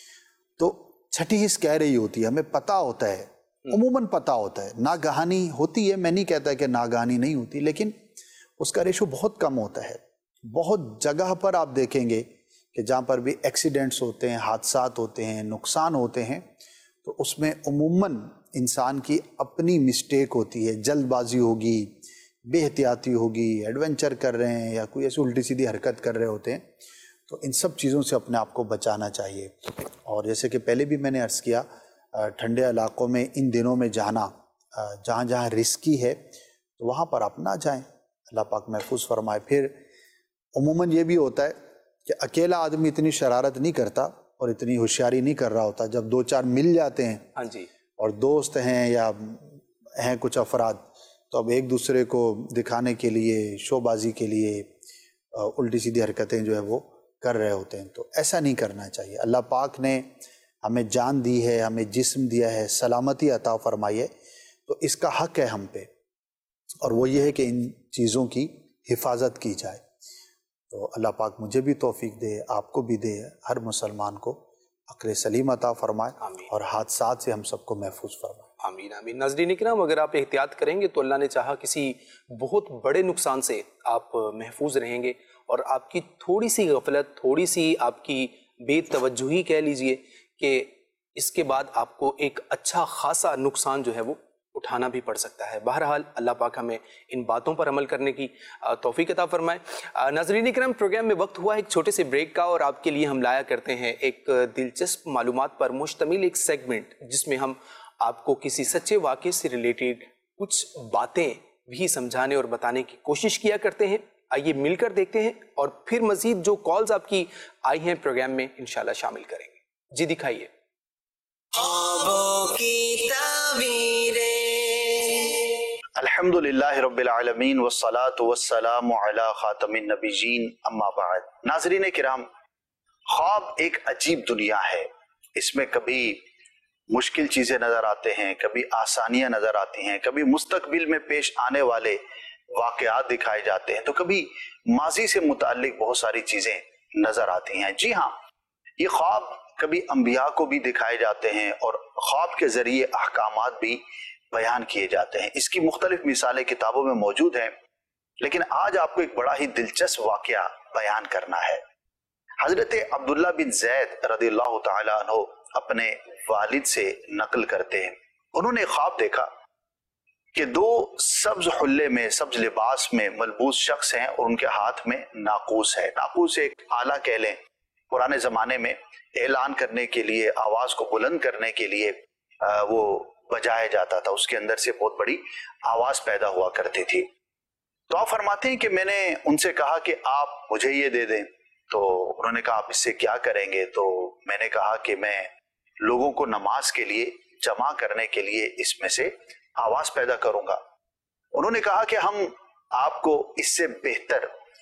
تو چھٹی حص کہہ رہی ہوتی ہے، ہمیں پتہ ہوتا ہے، عموماً پتہ ہوتا ہے، ناگہانی ہوتی ہے. میں نہیں کہتا کہ ناگہانی نہیں ہوتی، لیکن اس کا ریشو بہت کم ہوتا ہے. بہت جگہ پر آپ دیکھیں گے کہ جہاں پر بھی ایکسیڈنٹس ہوتے ہیں، حادثات ہوتے ہیں، نقصان ہوتے ہیں، تو اس میں عموماً انسان کی اپنی مسٹیک ہوتی ہے، جلد بازی ہوگی، بے احتیاطی ہوگی، ایڈونچر کر رہے ہیں یا کوئی ایسی الٹی سیدھی حرکت کر رہے ہوتے ہیں، تو ان سب چیزوں سے اپنے آپ کو بچانا چاہیے۔ اور جیسے کہ پہلے بھی میں نے عرض کیا، ٹھنڈے علاقوں میں ان دنوں میں جانا جہاں جہاں رسکی ہے تو وہاں پر آپ نہ جائیں، اللہ پاک محفوظ فرمائے۔ پھر عموماً یہ بھی ہوتا ہے کہ اکیلا آدمی اتنی شرارت نہیں کرتا اور اتنی ہوشیاری نہیں کر رہا ہوتا، جب دو چار مل جاتے ہیں ہاں جی اور دوست ہیں یا ہیں کچھ افراد، تو اب ایک دوسرے کو دکھانے کے لیے، شو بازی کے لیے الٹی سیدھی حرکتیں جو ہے وہ کر رہے ہوتے ہیں، تو ایسا نہیں کرنا چاہیے۔ اللہ پاک نے ہمیں جان دی ہے، ہمیں جسم دیا ہے، سلامتی عطا فرمائی ہے، تو اس کا حق ہے ہم پہ، اور وہ یہ ہے کہ ان چیزوں کی حفاظت کی جائے۔ تو اللہ پاک مجھے بھی توفیق دے، آپ کو بھی دے، ہر مسلمان کو عقل سلیم عطا فرمائے اور حادثات سے ہم سب کو محفوظ فرمائے۔ آمین آمین۔ ناظرین اکرام، اگر آپ احتیاط کریں گے تو اللہ نے چاہا کسی بہت بڑے نقصان سے آپ محفوظ رہیں گے، اور آپ کی تھوڑی سی غفلت، تھوڑی سی آپ کی بے توجہی کہہ لیجئے کہ اس کے بعد آپ کو ایک اچھا خاصا نقصان جو ہے وہ اٹھانا بھی پڑ سکتا ہے۔ بہرحال اللہ پاک ہمیں ان باتوں پر عمل کرنے کی توفیق عطا فرمائے۔ ناظرین اکرام، پروگرام میں وقت ہوا ایک چھوٹے سے بریک کا، اور آپ کے لیے ہم لایا کرتے ہیں ایک دلچسپ معلومات پر مشتمل ایک سیگمنٹ، جس میں ہم آپ کو کسی سچے واقعے سے ریلیٹڈ کچھ باتیں بھی سمجھانے اور بتانے کی کوشش کیا کرتے ہیں۔ آئیے مل کر دیکھتے ہیں، اور پھر مزید جو کالز آپ کی آئی ہیں پروگرام میں انشاءاللہ شامل کریں گے۔ جی دکھائیے۔ الحمد للہ رب العالمین والصلاة والسلام علی خاتم النبیین، اما بعد۔ ناظرین کرام، خواب ایک عجیب دنیا ہے، اس میں کبھی مشکل چیزیں نظر آتے ہیں، کبھی آسانیاں نظر آتی ہیں، کبھی مستقبل میں پیش آنے والے واقعات دکھائے جاتے ہیں، تو کبھی ماضی سے متعلق بہت ساری چیزیں نظر آتی ہیں۔ جی ہاں، یہ خواب کبھی انبیاء کو بھی دکھائے جاتے ہیں، اور خواب کے ذریعے احکامات بھی بیان کیے جاتے ہیں۔ اس کی مختلف مثالیں کتابوں میں موجود ہیں، لیکن آج آپ کو ایک بڑا ہی دلچسپ واقعہ بیان کرنا ہے۔ حضرت عبداللہ بن زید رضی اللہ تعالی عنہ اپنے والد سے نقل کرتے ہیں، انہوں نے خواب دیکھا کہ دو سبز حلے میں، سبز لباس میں ملبوس شخص ہیں، اور ان کے ہاتھ میں ناقوس ہے۔ ناقوس ایک آلہ کہہ لیں، پرانے زمانے میں اعلان کرنے کے لیے، آواز کو بلند کرنے کے لیے وہ بجایا جاتا تھا، اس کے اندر سے بہت بڑی آواز پیدا ہوا کرتی تھی۔ تو آپ فرماتے ہیں کہ میں نے ان سے کہا کہ آپ مجھے یہ دے دیں، تو انہوں نے کہا آپ اس سے کیا کریں گے؟ تو میں نے کہا کہ میں لوگوں کو نماز کے لیے جمع کرنے کے لیے اس میں سے آواز پیدا کروں گا۔ انہوں نے کہا کہ ہم آپ کو اس سے بہتر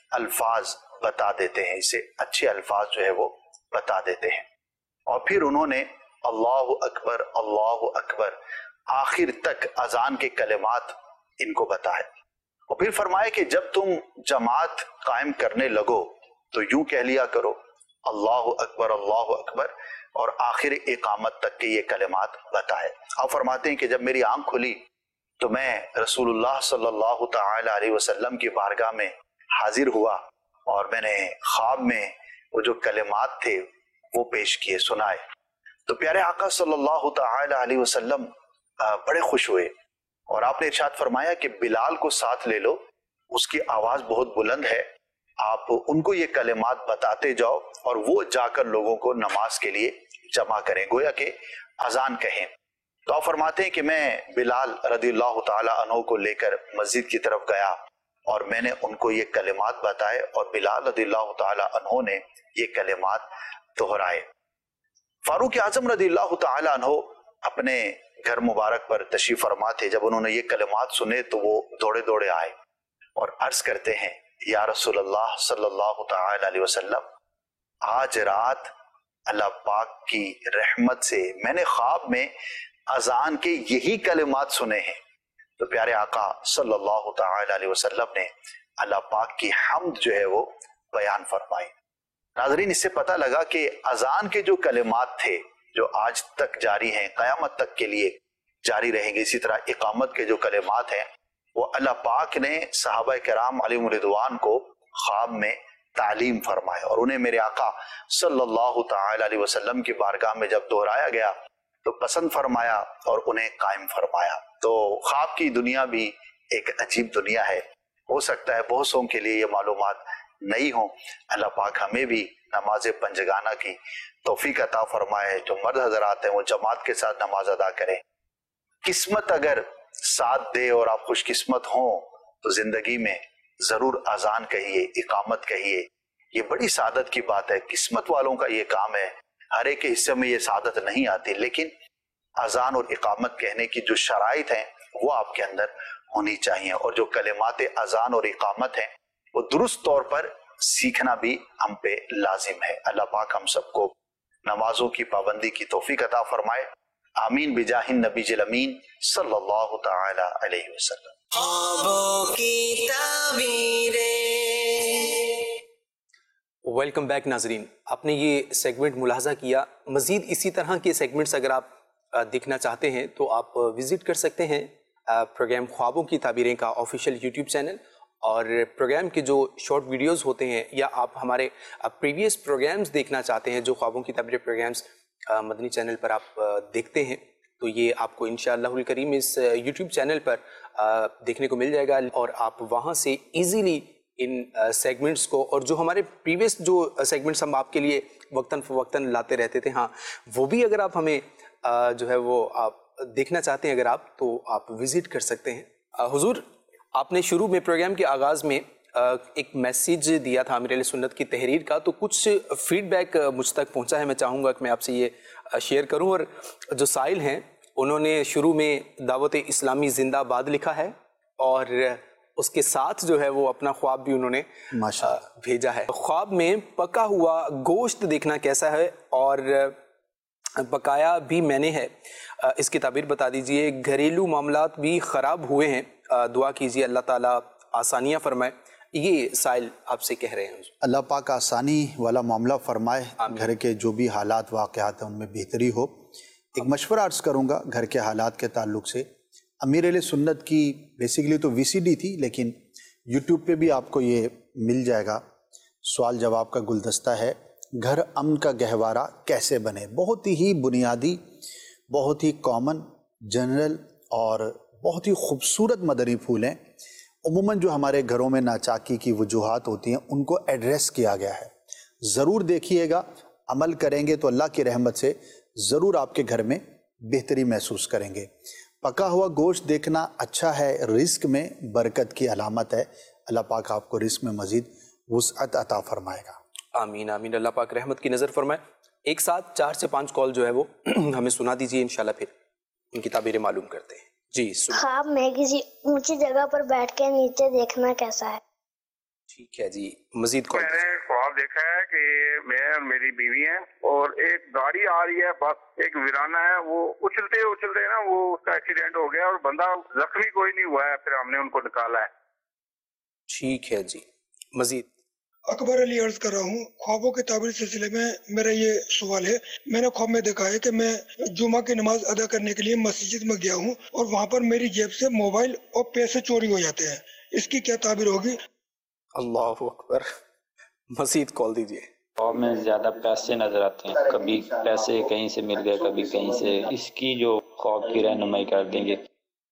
الفاظ بتا دیتے ہیں، اس سے اچھے الفاظ جو ہے وہ بتا دیتے ہیں۔ اور پھر انہوں نے اللہ اکبر اللہ اکبر آخر تک اذان کے کلمات ان کو بتائے، اور پھر فرمایا کہ جب تم جماعت قائم کرنے لگو تو یوں کہہ لیا کرو اللہ اکبر اللہ اکبر، اور آخر اقامت تک کے یہ کلمات بتائے۔ آپ فرماتے ہیں کہ جب میری آنکھ کھلی تو میں رسول اللہ صلی اللہ تعالی علیہ وسلم کی بارگاہ میں حاضر ہوا، اور میں نے خواب میں وہ جو کلمات تھے وہ پیش کیے، سنائے۔ تو پیارے آقا صلی اللہ تعالی علیہ وسلم بڑے خوش ہوئے، اور آپ نے ارشاد فرمایا کہ بلال کو ساتھ لے لو، اس کی آواز بہت بلند ہے، آپ ان کو یہ کلمات بتاتے جاؤ، اور وہ جا کر لوگوں کو نماز کے لیے جمع کریں، گویا کہ اذان کہیں۔ تو آپ فرماتے ہیں کہ میں بلال رضی اللہ تعالی عنہ کو لے کر مسجد کی طرف گیا، اور میں نے ان کو یہ کلمات بتائے، اور بلال رضی اللہ تعالی عنہ نے یہ کلمات دہرائے۔ فاروق اعظم رضی اللہ تعالی عنہ اپنے گھر مبارک پر تشریف فرما تھے، جب انہوں نے یہ کلمات سنے تو وہ دوڑے دوڑے آئے اور عرض کرتے ہیں یا رسول اللہ صلی اللہ تعالی علیہ وسلم، آج رات اللہ پاک کی رحمت سے میں نے خواب میں اذان کے یہی کلمات سنے ہیں۔ تو پیارے آقا صلی اللہ تعالی علیہ وسلم نے اللہ پاک کی حمد جو ہے وہ بیان فرمائی۔ ناظرین، اس سے پتہ لگا کہ اذان کے جو کلمات تھے جو آج تک جاری ہیں، قیامت تک کے لیے جاری رہیں گے، اسی طرح اقامت کے جو کلمات ہیں وہ اللہ پاک نے صحابہ کرام علیہم رضوان کو خواب میں تعلیم فرمائے، اور انہیں میرے آقا صلی اللہ تعالی علیہ وسلم کی بارگاہ میں جب دہرایا گیا تو پسند فرمایا اور انہیں قائم فرمایا۔ تو خواب کی دنیا بھی ایک عجیب دنیا ہے، ہو سکتا ہے بہت سو کے لیے یہ معلومات نہیں ہوں۔ اللہ پاک ہمیں بھی نماز پنجگانہ کی توفیق عطا فرمائے، جو مرد حضرات ہیں وہ جماعت کے ساتھ نماز ادا کریں۔ قسمت اگر ساتھ دے اور آپ خوش قسمت ہوں تو زندگی میں ضرور اذان کہیے، اقامت کہیے، یہ بڑی سعادت کی بات ہے۔ قسمت والوں کا یہ کام ہے، ہر ایک کے حصے میں یہ سعادت نہیں آتی، لیکن اذان اور اقامت کہنے کی جو شرائط ہیں وہ آپ کے اندر ہونی چاہیے، اور جو کلمات اذان اور اقامت ہیں وہ درست طور پر سیکھنا بھی ہم پہ لازم ہے۔ اللہ پاک ہم سب کو نمازوں کی پابندی کی توفیق عطا فرمائے، آمین بجاہ النبی الامین صلی اللہ تعالی علیہ وسلم۔ خوابوں کی تعبیریں۔ ویلکم بیک ناظرین، آپ نے یہ سیگمنٹ ملاحظہ کیا۔ مزید اسی طرح کے سیگمنٹس اگر آپ دیکھنا چاہتے ہیں تو آپ وزٹ کر سکتے ہیں پروگرام خوابوں کی تعبیریں کا آفیشیل یوٹیوب چینل، اور پروگرام کے جو شارٹ ویڈیوز ہوتے ہیں یا آپ ہمارے پریویس پروگرامز دیکھنا چاہتے ہیں جو خوابوں کی تعبیریں پروگرامز مدنی چینل پر آپ دیکھتے ہیں، تو یہ آپ کو انشاءاللہ الکریم اس یوٹیوب چینل پر دیکھنے کو مل جائے گا، اور آپ وہاں سے ایزیلی ان سیگمنٹس کو، اور جو ہمارے پریویس جو سیگمنٹس ہم آپ کے لیے وقتاً فوقتاً لاتے رہتے تھے، ہاں وہ بھی اگر آپ ہمیں جو ہے وہ آپ دیکھنا چاہتے ہیں اگر آپ تو آپ وزٹ کر سکتے ہیں۔ حضور، آپ نے شروع میں پروگرام کے آغاز میں ایک میسیج دیا تھا امیر اہل سنت کی تحریر کا، تو کچھ فیڈ بیک مجھ تک پہنچا ہے، میں چاہوں گا کہ میں آپ سے یہ شیئر کروں۔ اور جو سائل ہیں انہوں نے شروع میں دعوت اسلامی زندہ باد لکھا ہے، اور اس کے ساتھ جو ہے وہ اپنا خواب بھی انہوں نے بھیجا ہے۔ خواب میں پکا ہوا گوشت دیکھنا کیسا ہے، اور پکایا بھی میں نے ہے، اس کی تعبیر بتا دیجئے۔ گھریلو معاملات بھی خراب ہوئے ہیں، دعا کیجئے اللہ تعالیٰ آسانیاں فرمائے۔ یہ سائل آپ سے کہہ رہے ہیں۔ اللہ پاک آسانی والا معاملہ فرمائے، گھر کے جو بھی حالات واقعات ہیں ان میں بہتری ہو۔ ایک مشورہ عرض کروں گا گھر کے حالات کے تعلق سے۔ امیر اہل سنت کی بیسیکلی تو وی سی ڈی تھی، لیکن یوٹیوب پہ بھی آپ کو یہ مل جائے گا، سوال جواب کا گلدستہ ہے، گھر امن کا گہوارہ کیسے بنے۔ بہت ہی بنیادی، بہت ہی کامن، جنرل اور بہت ہی خوبصورت مدنی پھول ہیں۔ عموماً جو ہمارے گھروں میں ناچاکی کی وجوہات ہوتی ہیں ان کو ایڈریس کیا گیا ہے، ضرور دیکھیے گا، عمل کریں گے تو اللہ کی رحمت سے ضرور آپ کے گھر میں بہتری محسوس کریں گے۔ پکا ہوا گوشت دیکھنا اچھا ہے، رزق میں برکت کی علامت ہے، اللہ پاک آپ کو رزق میں مزید وسعت عطا فرمائے گا۔ آمین آمین، اللہ پاک رحمت کی نظر فرمائے۔ ایک ساتھ چار سے پانچ کال جو ہے وہ ہمیں سنا دیجئے، انشاءاللہ پھر ان کی تعبیریں معلوم کرتے ہیں۔ جی سنا۔ خواب میں کسی اونچی جگہ پر بیٹھ کے نیچے دیکھنا کیسا ہے؟ ٹھیک ہے جی، مزید کال۔ میں نے خواب دیکھا ہے کہ میں اور میری بیوی ہیں، اور ایک گاڑی آ رہی ہے، بس ایک ویرانہ ہے، وہ اچھلتے اچھلتے نا وہ اس کا ایکسیڈنٹ ہو گیا، اور بندہ زخمی کوئی نہیں ہوا ہے، پھر ہم نے ان کو نکالا ہے۔ ٹھیک ہے جی، مزید۔ اکبر علی عرض کر رہا ہوں، خوابوں کے تعبیر سلسلے میں میرا یہ سوال ہے۔ میں نے خواب میں دیکھا ہے کہ میں جمعہ کی نماز ادا کرنے کے لیے مسجد میں گیا ہوں، اور وہاں پر میری جیب سے موبائل اور پیسے چوری ہو جاتے ہیں، اس کی کیا تعبیر ہوگی؟ اللہ اکبر، مزید کال دیجئے۔ خواب میں زیادہ پیسے نظر آتے ہیں، کبھی پیسے کہیں سے مل گئے، کبھی کہیں سے، اس کی جو خواب کی رہنمائی کر دیں گے۔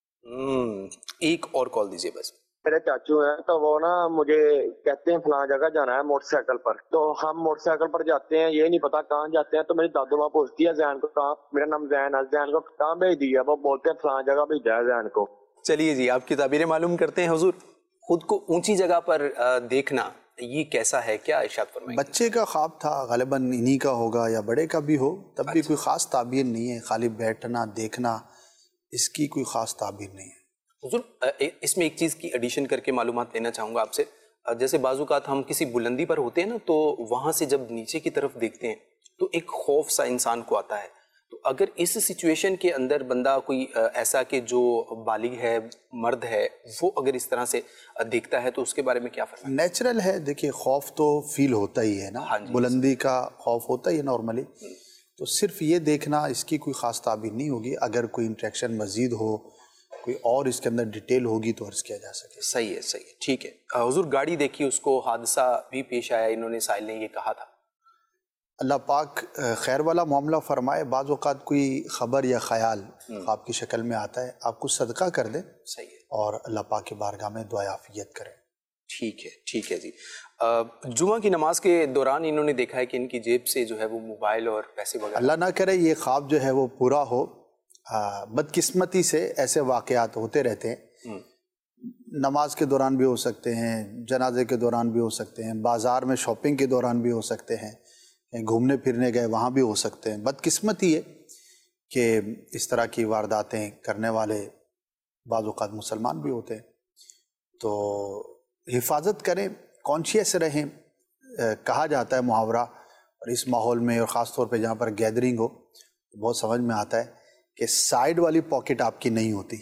ایک اور کال دیجئے بس۔ میرے چاچو ہیں تو وہ نا مجھے کہتے ہیں فلاں جگہ جانا ہے موٹر سائیکل پر، تو ہم موٹر سائیکل پر جاتے ہیں، یہ نہیں پتا کہاں جاتے ہیں، تو میری دادو ماں پوچھتی ہے زین کو کہاں، میرا نام زین ہے، زین کو کہاں بھیج دیا، وہ بولتے ہیں فلاں جگہ بھیجا ہے زین کو۔ چلیے جی، آپ کی تعبیریں معلوم کرتے ہیں حضور۔ خود کو اونچی جگہ پر دیکھنا یہ کیسا ہے، کیا ارشاد فرمائیں؟ بچے کا خواب تھا، غالباً انہی کا ہوگا یا بڑے کا بھی ہو، تب بھی کوئی خاص تعبیر نہیں ہے، خالی بیٹھنا دیکھنا، اس کی کوئی خاص تعبیر نہیں ہے۔ حضور اس میں ایک چیز کی ایڈیشن کر کے معلومات لینا چاہوں گا آپ سے۔ جیسے بعض اوقات ہم کسی بلندی پر ہوتے ہیں نا، تو وہاں سے جب نیچے کی طرف دیکھتے ہیں تو ایک خوف سا انسان کو آتا ہے، تو اگر اس سچویشن کے اندر بندہ کوئی ایسا کہ جو بالغ ہے، مرد ہے، وہ اگر اس طرح سے دیکھتا ہے تو اس کے بارے میں کیا فرمائیں؟ نیچرل ہے، دیکھیے خوف تو فیل ہوتا ہی ہے نا، بلندی کا خوف ہوتا ہی ہے نارملی، تو صرف یہ دیکھنا اس کی کوئی خاص تعبیر نہیں ہوگی۔ اگر کوئی انٹریکشن مزید ہو کوئی اور اس کے اندر ڈیٹیل ہوگی تو عرض کیا جا سکے. صحیح ہے صحیح ہے ٹھیک ہے. حضور گاڑی دیکھی اس کو حادثہ بھی پیش آیا, انہوں نے سائل نے یہ کہا تھا. اللہ پاک خیر والا معاملہ فرمائے. بعض اوقات کوئی خبر یا خیال خواب کی شکل میں آتا ہے, آپ کچھ صدقہ کر دیں صحیح ہے اور اللہ پاک کی بارگاہ میں دعائے عافیت کریں. ٹھیک ہے ٹھیک ہے جی. جمعہ کی نماز کے دوران انہوں نے دیکھا ہے کہ ان کی جیب سے جو ہے وہ موبائل اور پیسے وغیرہ, اللہ نہ کرے یہ خواب جو ہے وہ پورا ہو. بدقسمتی سے ایسے واقعات ہوتے رہتے ہیں, نماز کے دوران بھی ہو سکتے ہیں, جنازے کے دوران بھی ہو سکتے ہیں, بازار میں شاپنگ کے دوران بھی ہو سکتے ہیں, گھومنے پھرنے گئے وہاں بھی ہو سکتے ہیں. بدقسمتی ہے کہ اس طرح کی وارداتیں کرنے والے بعض اوقات مسلمان بھی ہوتے ہیں. تو حفاظت کریں, کانشیس رہیں. کہا جاتا ہے محاورہ, اور اس ماحول میں اور خاص طور پہ جہاں پر گیدرنگ ہو بہت سمجھ میں آتا ہے کہ سائیڈ والی پاکٹ آپ کی نہیں ہوتی.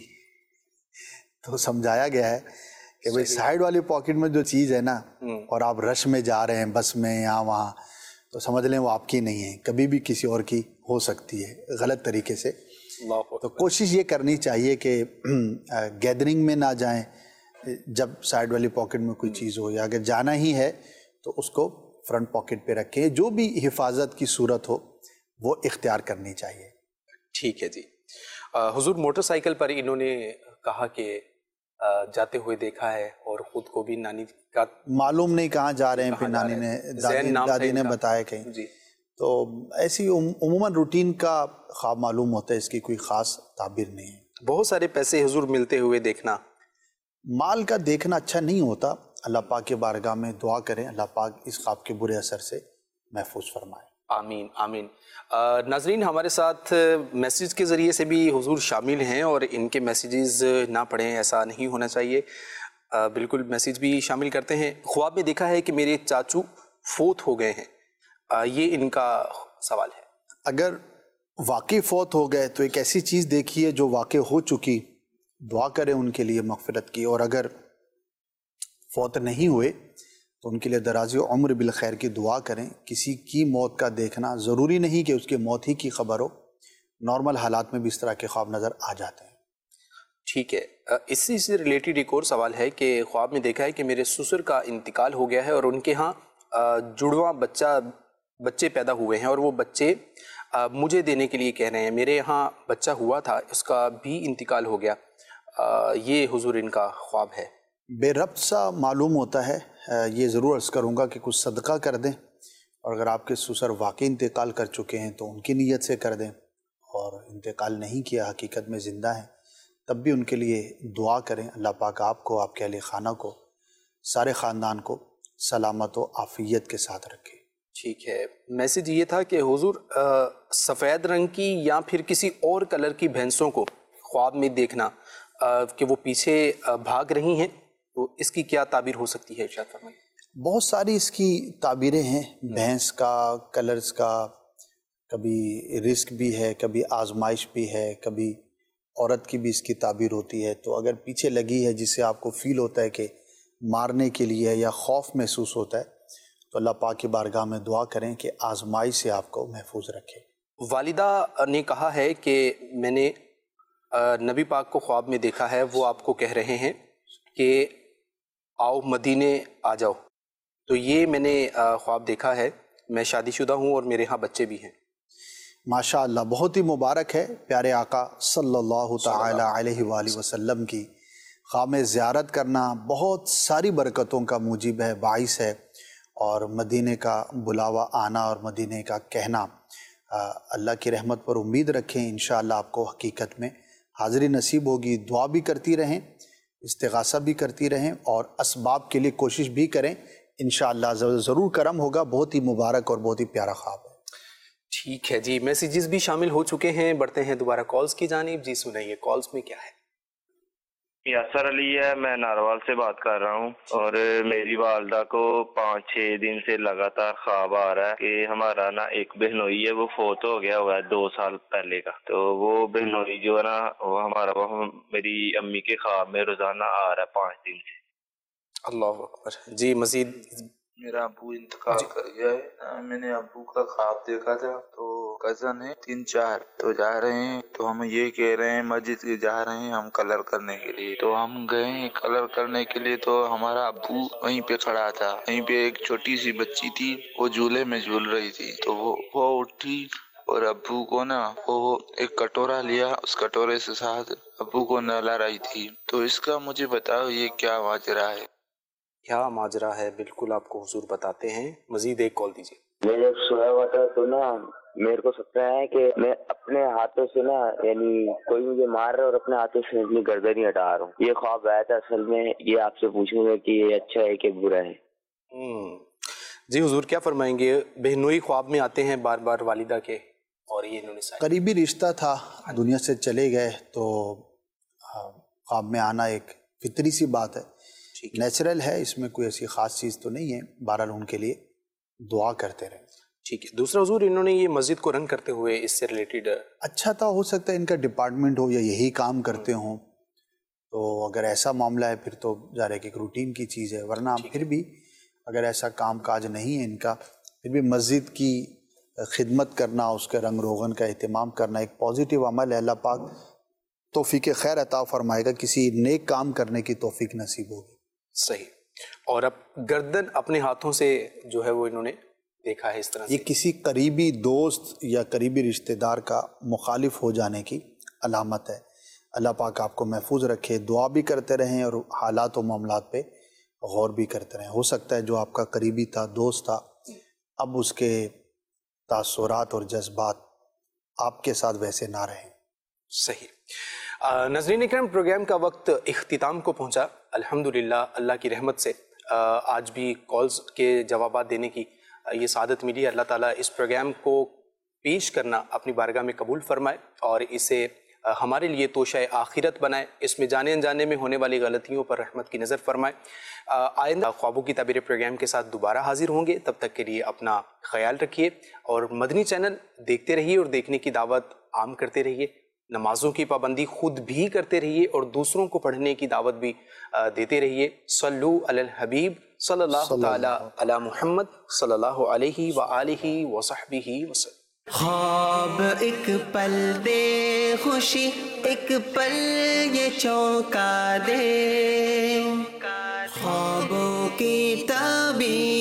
تو سمجھایا گیا ہے کہ بھئی سائیڈ والی پاکٹ میں جو چیز ہے نا, اور آپ رش میں جا رہے ہیں بس میں یہاں وہاں, تو سمجھ لیں وہ آپ کی نہیں ہے, کبھی بھی کسی اور کی ہو سکتی ہے غلط طریقے سے. تو کوشش یہ کرنی چاہیے کہ گیدرنگ میں نہ جائیں جب سائیڈ والی پاکٹ میں کوئی چیز ہو, یا اگر جانا ہی ہے تو اس کو فرنٹ پاکٹ پہ رکھیں. جو بھی حفاظت کی صورت ہو وہ اختیار کرنی چاہیے. ٹھیک ہے جی. حضور موٹر سائیکل پر انہوں نے کہا کہ جاتے ہوئے دیکھا ہے اور خود کو بھی نانی کا معلوم نہیں کہاں جا رہے ہیں, پھر نانی نے دادی, دادی نے بتایا کہیں جی. تو ایسی عموماً روٹین کا خواب معلوم ہوتا ہے, اس کی کوئی خاص تعبیر نہیں ہے. بہت سارے پیسے حضور ملتے ہوئے دیکھنا, مال کا دیکھنا اچھا نہیں ہوتا. اللہ پاک کے بارگاہ میں دعا کریں, اللہ پاک اس خواب کے برے اثر سے محفوظ فرمائے. آمین آمین. ناظرین ہمارے ساتھ میسیج کے ذریعے سے بھی حضور شامل ہیں, اور ان کے میسیجز نہ پڑھیں, ایسا نہیں ہونا چاہیے. بالکل میسیج بھی شامل کرتے ہیں. خواب میں دیکھا ہے کہ میرے چاچو فوت ہو گئے ہیں, یہ ان کا سوال ہے. اگر واقعی فوت ہو گئے تو ایک ایسی چیز دیکھیے جو واقع ہو چکی, دعا کریں ان کے لیے مغفرت کی. اور اگر فوت نہیں ہوئے تو ان کے لیے درازی عمر بالخیر کی دعا کریں. کسی کی موت کا دیکھنا ضروری نہیں کہ اس کی موت ہی کی خبر ہو, نارمل حالات میں بھی اس طرح کے خواب نظر آ جاتے ہیں. ٹھیک ہے. اسی سے ریلیٹڈ ایک اور سوال ہے کہ خواب میں دیکھا ہے کہ میرے سسر کا انتقال ہو گیا ہے, اور ان کے ہاں جڑواں بچہ بچے پیدا ہوئے ہیں, اور وہ بچے مجھے دینے کے لیے کہہ رہے ہیں. میرے یہاں بچہ ہوا تھا, اس کا بھی انتقال ہو گیا. یہ حضور ان کا خواب ہے. بے ربط سا معلوم ہوتا ہے. یہ ضرور عرض کروں گا کہ کچھ صدقہ کر دیں, اور اگر آپ کے سسر واقعی انتقال کر چکے ہیں تو ان کی نیت سے کر دیں, اور انتقال نہیں کیا, حقیقت میں زندہ ہیں, تب بھی ان کے لیے دعا کریں. اللہ پاک آپ کو, آپ کے اہل خانہ کو, سارے خاندان کو سلامت و عافیت کے ساتھ رکھے. ٹھیک ہے. میسیج یہ تھا کہ حضور سفید رنگ کی یا پھر کسی اور کلر کی بھینسوں کو خواب میں دیکھنا کہ وہ پیچھے بھاگ رہی ہیں, تو اس کی کیا تعبیر ہو سکتی ہے ارشاد فرمائیں. بہت ساری اس کی تعبیریں ہیں, بھینس کا, کلرز کا, کبھی رزق بھی ہے, کبھی آزمائش بھی ہے, کبھی عورت کی بھی اس کی تعبیر ہوتی ہے. تو اگر پیچھے لگی ہے جس سے آپ کو فیل ہوتا ہے کہ مارنے کے لیے یا خوف محسوس ہوتا ہے, تو اللہ پاک کی بارگاہ میں دعا کریں کہ آزمائش سے آپ کو محفوظ رکھے. والدہ نے کہا ہے کہ میں نے نبی پاک کو خواب میں دیکھا ہے, وہ آپ کو کہہ رہے ہیں کہ آؤ مدینے آ جاؤ. تو یہ میں نے خواب دیکھا ہے. میں شادی شدہ ہوں اور میرے ہاں بچے بھی ہیں. ماشاء اللہ, بہت ہی مبارک ہے. پیارے آقا صلی اللہ تعالی علیہ وآلہ وسلم کی خواب میں زیارت کرنا بہت ساری برکتوں کا موجب ہے, باعث ہے. اور مدینے کا بلاوا آنا اور مدینے کا کہنا, اللہ کی رحمت پر امید رکھیں. انشاءاللہ آپ کو حقیقت میں حاضری نصیب ہوگی. دعا بھی کرتی رہیں, استغاثہ بھی کرتی رہیں, اور اسباب کے لیے کوشش بھی کریں. انشاءاللہ ضرور کرم ہوگا. بہت ہی مبارک اور بہت ہی پیارا خواب ہے. ٹھیک ہے جی. میسیجز بھی شامل ہو چکے ہیں, بڑھتے ہیں دوبارہ کالز کی جانب. جی سنائیے, کالز میں کیا ہے؟ یاسر علی ہے, میں ناروال سے بات کر رہا ہوں. اور میری والدہ کو پانچ چھ دن سے لگاتار خواب آ رہا ہے کہ ہمارا نا ایک بہنوئی ہے وہ فوت ہو گیا ہوا ہے دو سال پہلے کا. تو وہ بہنوئی جو ہے نا وہ ہمارا وہ میری امی کے خواب میں روزانہ آ رہا ہے پانچ دن سے. اللہ اکبر. جی مزید میرا ابو انتقال کر گیا ہے. میں نے ابو کا خواب دیکھا تھا, تو کزن ہے تین چار, تو جا رہے ہیں, تو ہم یہ کہہ رہے ہیں مسجد کے جا رہے ہیں ہم کلر کرنے کے لیے. تو ہم گئے کلر کرنے کے لیے, تو ہمارا ابو وہیں پہ کھڑا تھا. وہیں پہ ایک چھوٹی سی بچی تھی, وہ جھولے میں جھول رہی تھی. تو وہ وہ اٹھی اور ابو کو نا وہ ایک کٹورا لیا, اس کٹورے سے ساتھ ابو کو نہلا رہی تھی. تو اس کا مجھے بتاؤ یہ کیا ماجرا ہے؟ کیا ماجرا ہے بالکل آپ کو حضور بتاتے ہیں. مزید ایک کال دیجیے. میں جب سویا ہوا تھا تو نا میرے کو سپنا ہے کہ میں اپنے ہاتھوں سے نا, یعنی کوئی مجھے مار رہا ہے اور اپنے ہاتھوں سے اپنی گردن ہی ہٹا رہا ہوں. یہ خواب آیا تھا اصل میں, یہ آپ سے پوچھوں گا کہ یہ اچھا ہے کہ برا ہے. جی حضور کیا فرمائیں گے؟ بہنوئی خواب میں آتے ہیں بار بار والدہ کے, اور یہ انہوں نے قریبی رشتہ تھا, دنیا سے چلے گئے, تو خواب میں آنا ایک فطری سی بات ہے, نیچرل ہے, اس میں کوئی ایسی خاص چیز تو نہیں ہے. بہرحال ان کے لیے دعا کرتے رہیں. ٹھیک ہے. دوسرا حضور انہوں نے یہ مسجد کو رن کرتے ہوئے اس سے ریلیٹڈ, اچھا تھا, ہو سکتا ہے ان کا ڈپارٹمنٹ ہو یا یہی کام کرتے ہوں, تو اگر ایسا معاملہ ہے پھر تو ظاہر ہے کہ ایک روٹین کی چیز ہے. ورنہ پھر بھی اگر ایسا کام کاج نہیں ہے ان کا, پھر بھی مسجد کی خدمت کرنا, اس کے رنگ روغن کا اہتمام کرنا ایک پازیٹیو عمل ہے. اللہ پاک توفیق خیر عطا فرمائے گا, کسی نیک کام کرنے کی توفیق نصیب ہوگی. صحیح. اور اب گردن اپنے ہاتھوں سے جو ہے وہ انہوں نے دیکھا ہے اس طرح سے, یہ کسی قریبی دوست یا قریبی رشتہ دار کا مخالف ہو جانے کی علامت ہے. اللہ پاک آپ کو محفوظ رکھے. دعا بھی کرتے رہیں اور حالات و معاملات پہ غور بھی کرتے رہیں. ہو سکتا ہے جو آپ کا قریبی تھا, دوست تھا, اب اس کے تاثرات اور جذبات آپ کے ساتھ ویسے نہ رہیں. صحیح. ناظرین اکرام, پروگرام کا وقت اختتام کو پہنچا. الحمدللہ اللہ کی رحمت سے آج بھی کالز کے جوابات دینے کی یہ سعادت ملی. اللہ تعالیٰ اس پروگرام کو پیش کرنا اپنی بارگاہ میں قبول فرمائے اور اسے ہمارے لیے توشہ آخرت بنائے. اس میں جانے انجانے میں ہونے والی غلطیوں پر رحمت کی نظر فرمائے. آئندہ خوابوں کی تعبیر پروگرام کے ساتھ دوبارہ حاضر ہوں گے. تب تک کے لیے اپنا خیال رکھیے اور مدنی چینل دیکھتے رہیے اور دیکھنے کی دعوت عام کرتے رہیے. نمازوں کی پابندی خود بھی کرتے رہیے اور دوسروں کو پڑھنے کی دعوت بھی دیتے رہیے. صلو علی الحبیب صلی اللہ تعالی علی محمد صلی اللہ علیہ وآلہ وصحبہ وسلم. خواب ایک پل دے خوشی, ایک پل یہ چونکا دے, خوابوں کی تعبیر